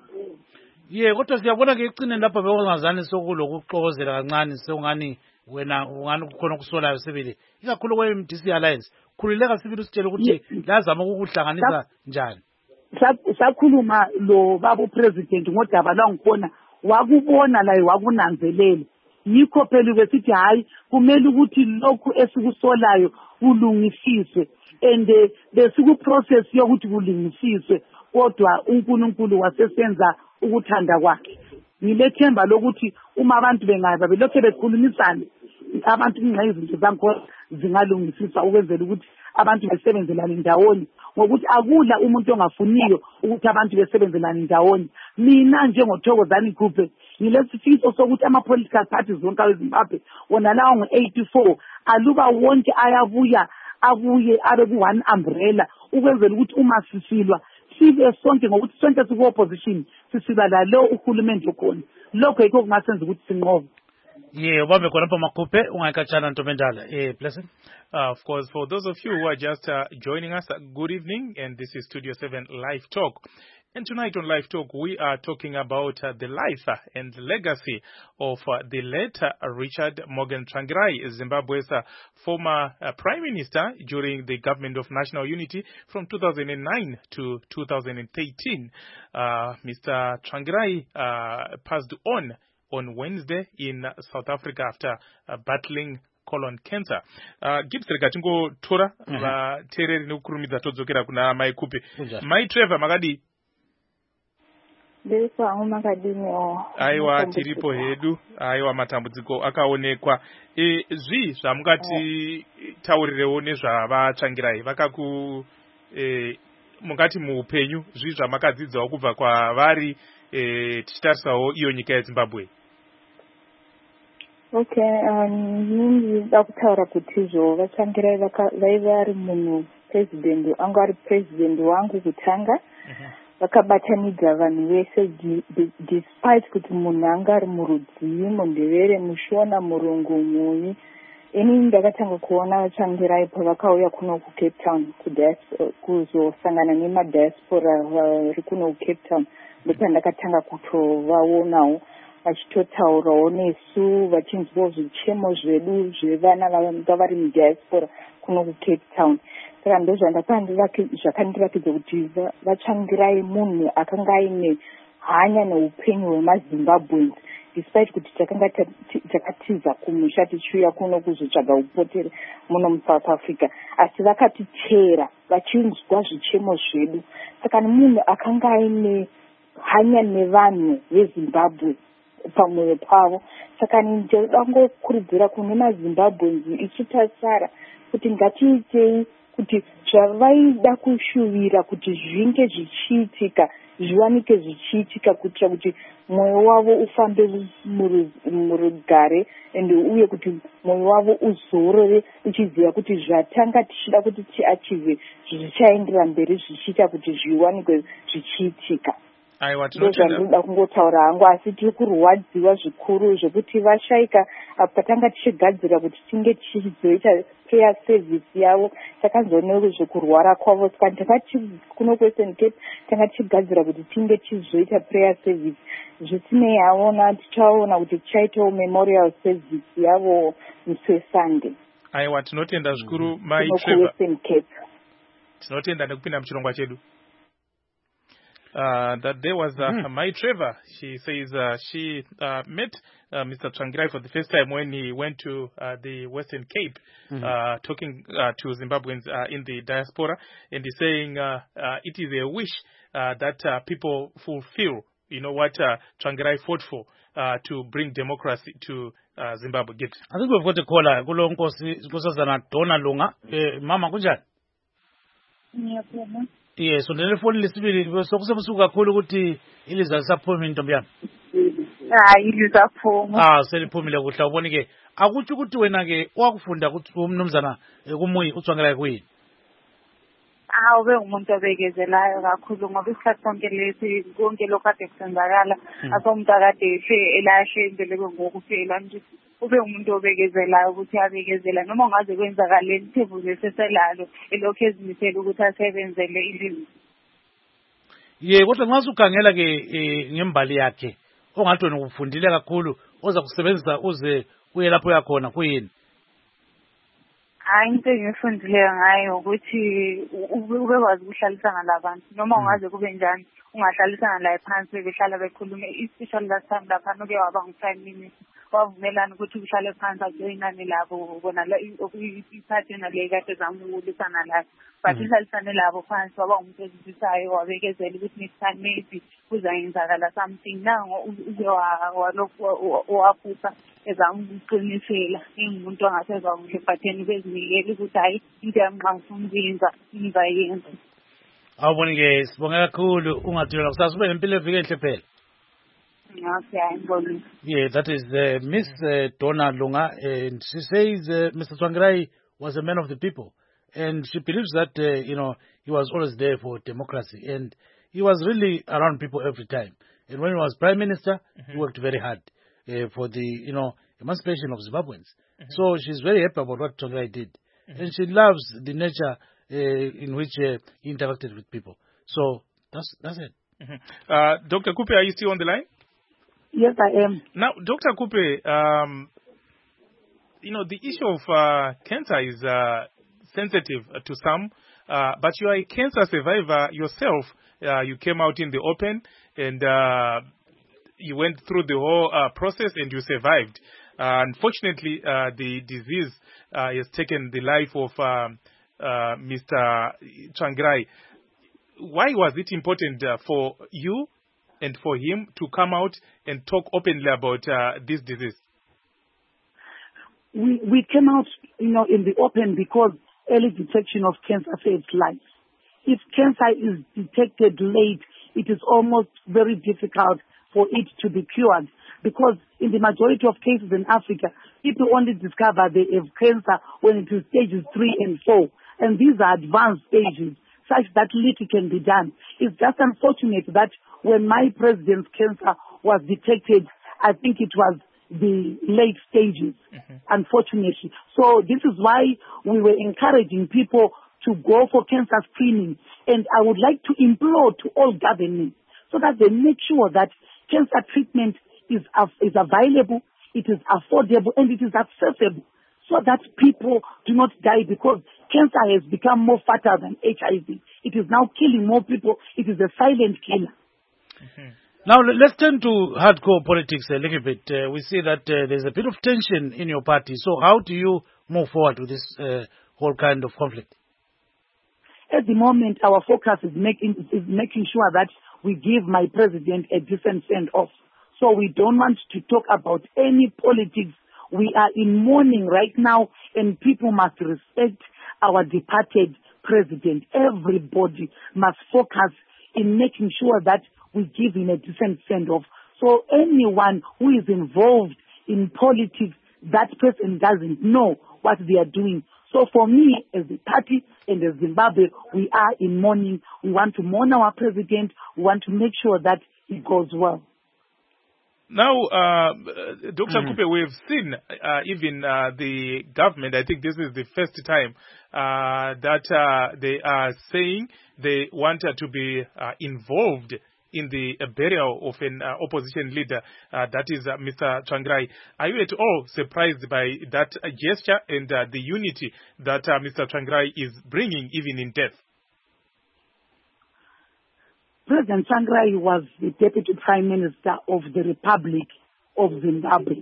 Ye kodwa siyabona ke icine lapha bekungazani sokulokuxokozela kancane sokungani wena ungani kukhona kusolayo sibili ikakhulu kwe-M D C Alliance khulileka sibili usitshela ukuthi lazama ukukuhlanganisa njani. Sakhuluma lo baba president ngodaba lwangibona wakubona laye wakunanzelela yikho phela besithi hayi kumele ukuthi lokhu esikusolayo kulungisiswe and besikuprocess yokuthi kulungisiswe kodwa uNkulunkulu wasesenza ukuthanda kwakhe. Ngilethemba lokuthi uma abantu bengaba belokho bekhulumisana abantu ingqa izinto zakhona zingalungisiswa ukwenzela ukuthi abantu besebenzelane ndawonye ngokuthi akula umuntu ongafuniyo ukuthi abantu besebenzelane ndawonye. Mina njengothokozani Kupe ngilesifiso sokuthi ama-political parties wonke eZimbabwe wona lawo ngo-eighty-four aluba wonke ayabuya abuye abe ku-one umbrella ukwenzela ukuthi uma sisilwa sibe sonke ngokuthi sonke siku-opposition sisiba lalo uhulumende okhona lokho yikho kungasenza ukuthi sinqobe. Yeah, ubambe khona lapha Makhuphe ungayikhatshana Ntombendala. Eh, Blessing. Uh, of course, for those of you who are just uh, joining us, uh, good evening, and this is Studio seven Live Talk. And tonight on Live Talk, we are talking about uh, the life uh, and the legacy of uh, the late uh, Richard Morgan Tsvangirai, Zimbabwe's uh, former uh, Prime Minister during the government of national unity from two thousand nine to two thousand thirteen. Uh, Mister Tsvangirai uh, passed on on Wednesday in South Africa after uh, battling colon cancer. Uh, Gibbs rekatingo tora va tereri nokurumidza todzokera kuna Mai Kupe. Mai Trevor makadi. Ndiripo hangu makadini o. Aiwa tiripo hedu, aiwa matambudziko akaonekwa. E zvi zvamungati taurirewo nezvava Tsvangirai vakaku e mungati muupenyu zvi zvamakadzidzawo kubva kwavari e tichitarisawo iyo nyika yeZimbabwe. Okay, um ndakutaura kuti zvo vaTsvangirai vaiva vari munhu president anga ari president wangu kutanga vakabatanidza vanhu vese despite kuti munhu anga ari murudzii mundevere mushona murungu muni. Ini ndakatanga kuona Tsvangirai pavakauya kuno kuCape Town kuzosangana nemadiaspora vari kuno kuCape Town, ndopandakatanga kutovaonawo vachitotaurawo nesu vachinzwawo zvichemo zvedu zvevana vanga vari mudiaspora kuno kuCape Town. Saka ndozvandakandirakidza kuti vaTsvangirai munhu akanga aine hanya neupenyu hwemaZimbabweans, despite kuti takanga takatiza kumusha tichiuya kuno kuzotsvaga upotere muno muSouth Africa, asi vakatichera vachinzwa zvichemo zvedu. Saka munhu akanga aine hanya nevanhu veZimbabwe pamwoyo pavo. Saka ndinoda kungokurudzira kune maZimbabweans isu tasara kuti ngatiitei kuti zvavaida kushuvira kuti zvinge zvichiitika zviwanike zvichiitika, kuitira kuti mwoyo wavo ufambe murugare ende uye kuti mwoyo wavo uzorore uchiziva kuti zvatanga tichida kuti tiachive zvichaendera mberi zvichiita kuti zviwanikwe zvichiitika. Ndozvandoda kungotaura hangu, asi tiri kurwadziwa zvikuru zvekuti vashaika patanga tichigadzira kuti tinge tichizoita prayer service yavo takanzwa zvekurwara kwavo. Saka takati kuno kuWestern Cape tanga tichigadzira kuti tinge tichizoita prayer service. Zvisinei yaona tichaona kuti tichaitawo memorial service yavo musi weSunday. Aiwa, tinotenda zvikuru Mai Trevor. Tinotenda nekupinda muchirongwa chedu. Uh, that there was uh, mm. Mai Trevor. She says uh, she uh, met uh, Mister Tsvangirai for the first time when he went to uh, the Western Cape, mm-hmm. uh, talking uh, to Zimbabweans uh, in the diaspora, and he's saying uh, uh, it is a wish uh, that uh, people fulfill, you know, what uh, Tsvangirai fought for uh, to bring democracy to uh, Zimbabwe. Get. I think we've got a caller. Kulo nkosi nkosazana Donna Lunga. Eh, mama kunjani? Ngiyabona. Yes, so telefoni lesibili sokusebusuku kakhulu ukuthi iliza lisaphuma intombi yami. Hayi lisaphuma. Ah, seliphumile kuhle ubone ke. Akuthi ukuthi wena ke wakufunda ukuthi umnumzana kumuyi uTsvangirai kuyini? Ah, ube umuntu obekezelayo kakhulu ngoba isikhathi sonke lesi konke lokho kade kusenzakala asomuntu akade elashe indlela ngokuphela nje. Ube umuntu obekezelayo ukuthi abekezela noma ungaze kwenzakaleni thebuze seselalo elokho ezimisela ukuthi asebenzele ilizwe. Ye kodwa nxa ukhangela ke ngembali yakhe ongathi wena ukufundile kakhulu oza kusebenzisa uze uye lapho yakhona kuyini? Hayi into engifundileyo ngayo ukuthi ubekwazi ukuhlalisana labantu noma ungaze kube njani ungahlalisana la phansi behlala bekhulume, especially last time lapha noke waba ngu-prime minister wavumelana ukuthi uhlale phansi ajoyinane labo bona la iphathi nale kade zamulisana la but uhlalisane labo phansi waba umuntu ozisayo wabekezela ukuthi next time maybe kuzayenzakala something nango uze walokhu waphupha ezamuqinisela ingumuntu angasezwa kuhle batheni bezinikele ukuthi hayi into yamnqansa umzinza ingayenza. Awuboni ke sibonga kakhulu ungathula kusasa ube nempilo evike enhle phela. Okay, yeah, that is uh, Miss uh, Donna Lunga, and she says uh, Mister Tsvangirai was a man of the people, and she believes that uh, you know he was always there for democracy, and he was really around people every time. And when he was prime minister, mm-hmm. he worked very hard uh, for the you know emancipation of Zimbabweans. Mm-hmm. So she's very happy about what Tsvangirai did, mm-hmm. and she loves the nature uh, in which uh, he interacted with people. So that's that's it. Mm-hmm. uh, Doctor Kupe, are you still on the line? Yes, I am. Now, Doctor Kupe, um, you know, the issue of uh, cancer is uh, sensitive to some, uh, but you are a cancer survivor yourself. Uh, you came out in the open and uh, you went through the whole uh, process and you survived. Uh, unfortunately, uh, the disease uh, has taken the life of um, uh, Mister Tsvangirai. Why was it important uh, for you and for him to come out and talk openly about uh, this disease? We we came out, you know, in the open because early detection of cancer saves lives. If cancer is detected late, it is almost very difficult for it to be cured because in the majority of cases in Africa, people only discover they have cancer when it is stages three and four, and these are advanced stages. such that little can be done. It's just unfortunate that when my president's cancer was detected, I think it was the late stages, mm-hmm. unfortunately. So this is why we were encouraging people to go for cancer screening. And I would like to implore to all governments so that they make sure that cancer treatment is, is available, it is affordable, and it is accessible, so that people do not die, because cancer has become more fatal than H I V. It is now killing more people. It is a silent killer. Mm-hmm. Now, let's turn to hardcore politics a little bit. Uh, we see that uh, there's a bit of tension in your party. So how do you move forward with this uh, whole kind of conflict? At the moment, our focus is making, is making sure that we give my president a decent send-off. So we don't want to talk about any politics. We are in mourning right now, and people must respect our departed president. Everybody must focus in making sure that we give him a decent send-off. So anyone who is involved in politics, that person doesn't know what they are doing. So for me, as a party and as Zimbabwe, we are in mourning. We want to mourn our president. We want to make sure that it goes well. Now, uh, Doctor Mm-hmm. Kupe, we've seen uh, even uh, the government, I think this is the first time uh, that uh, they are saying they wanted to be uh, involved in the uh, burial of an uh, opposition leader, uh, that is uh, Mister Tsvangirai. Are you at all surprised by that uh, gesture and uh, the unity that uh, Mister Tsvangirai is bringing even in death? President Tsvangirai was the Deputy Prime Minister of the Republic of Zimbabwe.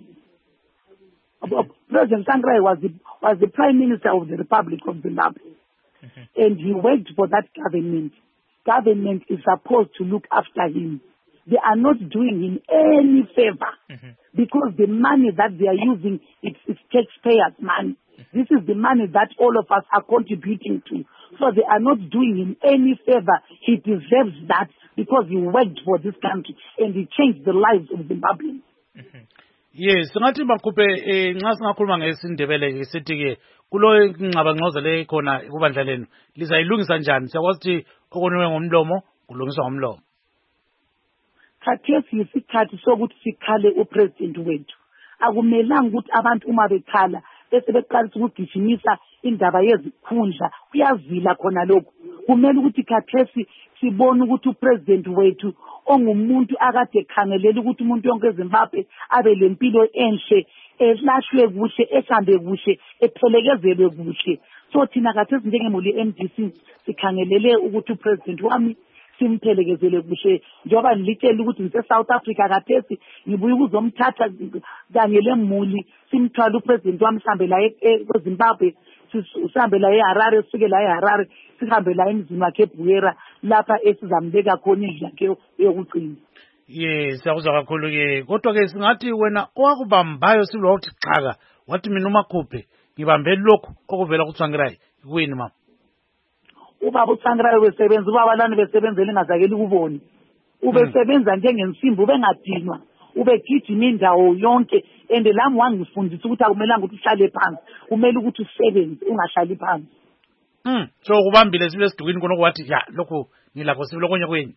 President Tsvangirai was the, was the Prime Minister of the Republic of Zimbabwe. Mm-hmm. And he worked for that government. Government is supposed to look after him. They are not doing him any favor, mm-hmm. because the money that they are using, it's, it's taxpayers' money. Mm-hmm. This is the money that all of us are contributing to. So they are not doing him any favor. He deserves that because he worked for this country and he changed the lives of Zimbabweans. Mm-hmm. Yes, ngathi Makupe nxa singakhuluma ngesindebele sithi ke kulo ngcabangcoza le khona kubandla lenu lizayilungisa njani? Siyakwazi okoniwe ngomlomo kulungiswa ngomlomo. Khathesi isikhathi sokuthi sikhale upresident wethu. Akumelanga ukuthi abantu uma bekhala bese beqalisa ukugijimisa indaba yezikhundla. Kuyazila khona lokho. Kumele ukuthi khathesi sibone ukuthi upresident wethu ongumuntu akade ekhangelela ukuthi umuntu wonke eZimbabwe abe lempilo enhle, elashwe kuhle, ehambe kuhle, ephelekezelwe kuhle. So thina khathesi njengemuli M D C sikhangelele ukuthi upresident wami simphelekezele kuhle, njengoba nilitshela ukuthi ngise South Africa khathesi ngibuye ukuzomthatha kanye lemuli simthwala upresident wami sihambe la eZimbabwe, sihambe la eHarare, sike la eHarare, sihambe la emzini wakhe eBuyera lapha esizambeka khona indlu yakhe yokugcina. Yes, siyakuzwa kakhulu ke. Kodwa ke singathi wena owakubambayo silwa uthi xhaka, wathi mina uMakhuphe ngibambe lokho okuvela kuTsvangirai kuyini mama? Ubaba uTsvangirai wesebenza, ubaba lana besebenzela ingazakeli ukubona. Ubesebenza njengensimbi, ubengadinwa, ubegijima indawo yonke, and lami wangifundisa ukuthi akumelanga ukuthi uhlale phansi, kumele ukuthi usebenze ungahlali phansi. Mm, so kubambile sibile sidukini khona kwathi ya lokho ngilakho sibile konye kweni.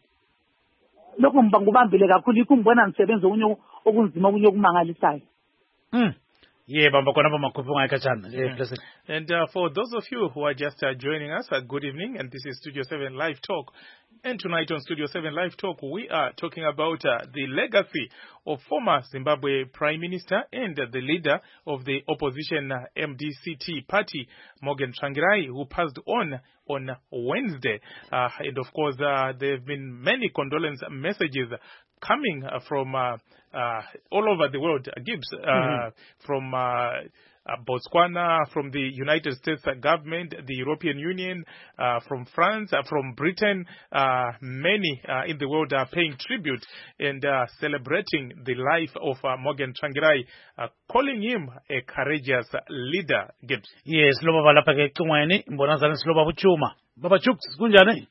Lokho ngibangubambile kakhulu ikho ngibona ngisebenza okunye okunzima okunye okumangalisayo. Mm. Yeah, Bamba Konaba Makupe ngayikhatshana. And uh, for those of you who are just uh, joining us, uh, good evening, and this is Studio seven Live Talk. And tonight on Studio seven Live Talk, we are talking about uh, the legacy of former Zimbabwe Prime Minister and uh, the leader of the opposition uh, M D C T party, Morgan Tsvangirai, who passed on on Wednesday. Uh, and of course, uh, there have been many condolence messages coming uh, from uh, uh, all over the world, uh, Gibbs, uh, mm-hmm. from uh, uh, Botswana, from the United States uh, government, the European Union, uh, from France, uh, from Britain. Uh, many uh, in the world are paying tribute and uh, celebrating the life of uh, Morgan Tsvangirai, uh, calling him a courageous leader, Gibbs. Yes, lo baba lapha ke cingweni mbona zana silo baba Chuma. Baba Chuks kunjani?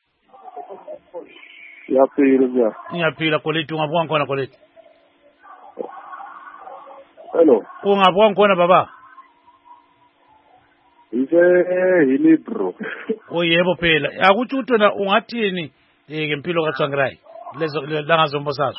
Yaphila nja. Ngiyaphila koleti, ungabuka ngkhona koleti? Hello. Ungabuka ngkhona baba? Ise Hilibro. Oh yebo phela. Akuthi uthi wena ungathini eh ngempilo kaTsvangirai? Lezo langazombo sazo.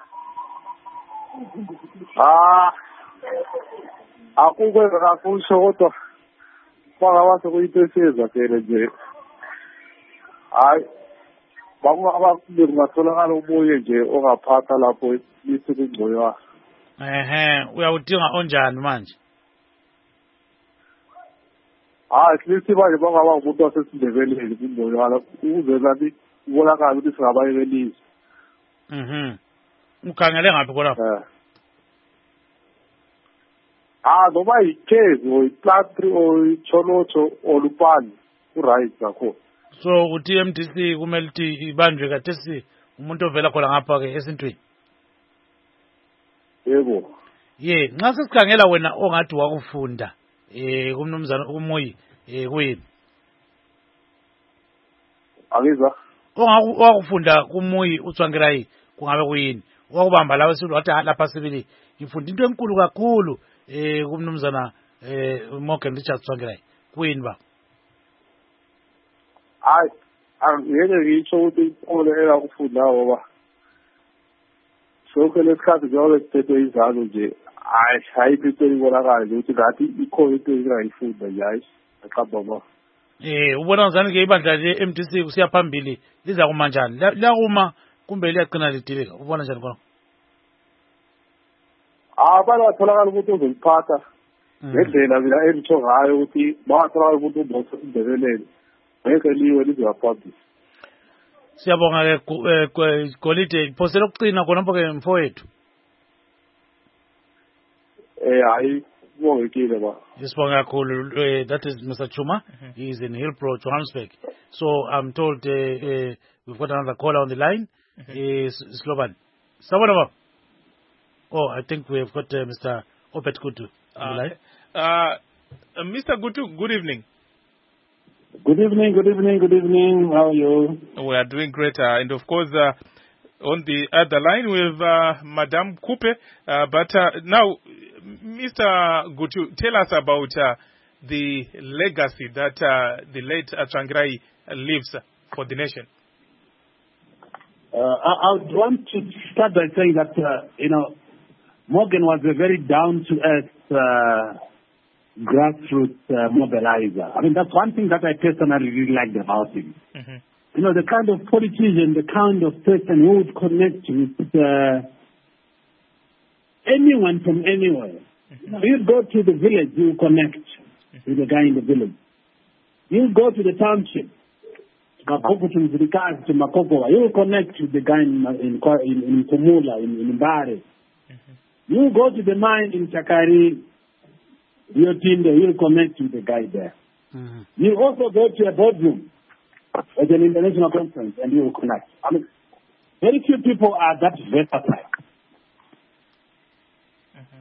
Ah. Akukwenza kakusho kodwa bangawase kuyipeseza phela nje. Hayi. Bangaba kungatholakala umoya nje ongaphatha lapho lisukungcoywa. Ehe, uyawudinga onjani manje? Ah, sithi manje bangaba umuntu wasesindebeleni kumboyala ukuze nathi ubonakala ukuthi singabayelelisi. Mhm. Ukhangele ngaphi khona? Eh. Ah, noma ikhezi o iplantri o icholocho o lupani uright zakho. So uthi M D C kumele uthi ibanjwe kathesi umuntu ovela khona ngapha ke esintweni. Yebo. Ye, nxa sesikhangela wena ongathi wakufunda eh kumnumzana kumoyi eh kuyini? Angizwa. Ongaku wakufunda kumoyi uTsvangirai kungabe kuyini? Wakubamba lawe sithi wathi lapha sibili ngifunda into enkulu kakhulu eh kumnumzana eh Morgan Richard Tsvangirai. Kuyini ba? Hayi, angeke ngitsho ukuthi inkolo era ukufunda ngoba sonke lesikhathi njengoba sithethe izalo nje hayi hayiphi into ibonakala nje ukuthi ngathi ikhona into engingayifunda nje hayi aqamba ba. Eh ubona ngani ke ibandla le M D C kusiya phambili liza kuma njani? Liyakuma kumbe liyaqina lidilika? Ubona njani khona? Ah bala tholakala ukuthi uzoliphatha. Ngendlela mina engitsho ngayo ukuthi bathola umuntu umbotho indebeleni. Ngeke liwe lizoyaphambili. Siyabonga ke Golide phosela ukucina khona ke mfowethu. Eh hayi kubongekile ba. Sibonga kakhulu. That is Mister Chuma. Mm-hmm. He is in Hillbrow, Johannesburg. So I'm told uh, uh, we've got another caller on the line. Mm-hmm. uh, Slovan. Sabanaba. Oh, I think we've got uh, Mister Obed Gutu on the line. Uh, uh, Mister Gutu, good evening. Good evening, good evening, good evening. How are you? We are doing great. Uh, and of course, uh, on the other line with uh, Madame Coupe. Uh, but uh, now, Mister Gutu, tell us about uh, the legacy that uh, the late Tsvangirai leaves for the nation. Uh, I, I would want to start by saying that, uh, you know, Morgan was a very down-to-earth uh, grassroots uh, mobilizer. I mean, that's one thing that I personally really liked about him. Mm-hmm. You know, the kind of politician, the kind of person who would connect with uh, anyone from anywhere. Mm-hmm. You know, you'd go to the village, you connect mm-hmm. with the guy in the village. You go to the township, to Makokowa, you connect with the guy in in in, in Kumula, in, in Mbare. Mm-hmm. You go to the mine in Chakari, your team there, you'll connect with the guy there. Mm-hmm. You also go to a boardroom at an international conference and you will connect. I mean, very few people are that versatile. Mm-hmm.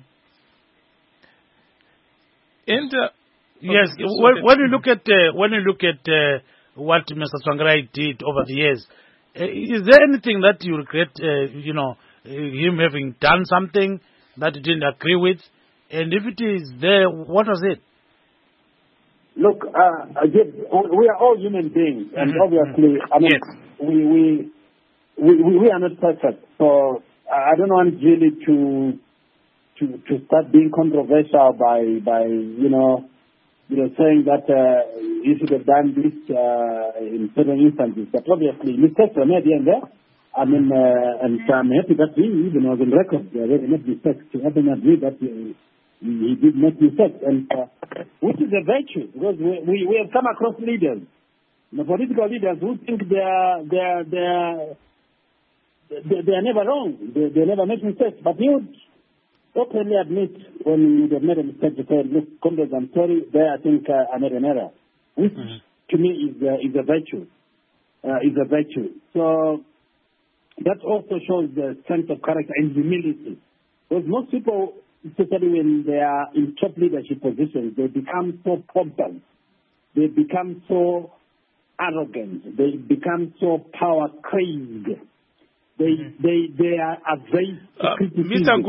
And uh, yes, when, when you look at uh, when you look at uh, what Mister Tsvangirai did over the years, uh, is there anything that you regret? Uh, you know, uh, him having done something that you didn't agree with, and if it is there, what was it? Look, uh, again, we are all human beings, and mm-hmm. obviously, I mean, yes. we, we we we are not perfect. So I don't want really to to to start being controversial by by you know you know saying that uh, you should have done this uh, in certain instances. But obviously, mistakes were made here and there. I mean, uh, and I'm happy that he even was on record. There were not mistakes. To have agree that he, he did make mistakes, and uh, which is a virtue because we, we we have come across leaders, the political leaders who think they are they are they are they, they are never wrong. They, they never make mistakes, but he would openly admit when he would have made a mistake to say, "Look, comrades, I'm sorry. There, I think uh, I made an error," which mm-hmm. to me is uh, is a virtue. Uh, is a virtue. So. That also shows the strength of character and humility. Because most people, especially when they are in top leadership positions, they become so pompous. They become so arrogant. They become so power crazed. They mm-hmm. they they are averse to uh, criticism. Mister Gutu,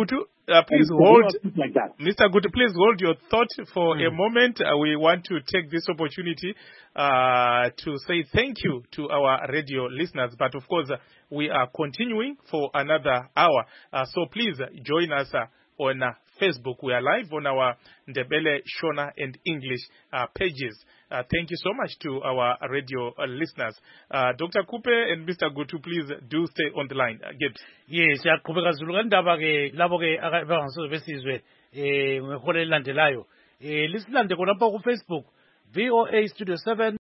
Uh, please and hold, like that. Mister Good, please hold your thought for Mm. a moment. Uh, we want to take this opportunity uh, to say thank you to our radio listeners. But of course, uh, we are continuing for another hour. Uh, so please join us uh, on uh, Facebook. We are live on our Ndebele, Shona, and English uh, pages. Uh, thank you so much to our radio uh, listeners. Uh, Doctor Kupe and Mister Gutu, please do stay on the line. Uh, get. Yes, yaqhubeka Zulu ngandaba ke labo ke abangasoze besizwe eh ngehole elandelayo. Eh lisilande khonapha ku Facebook V O A Studio seven.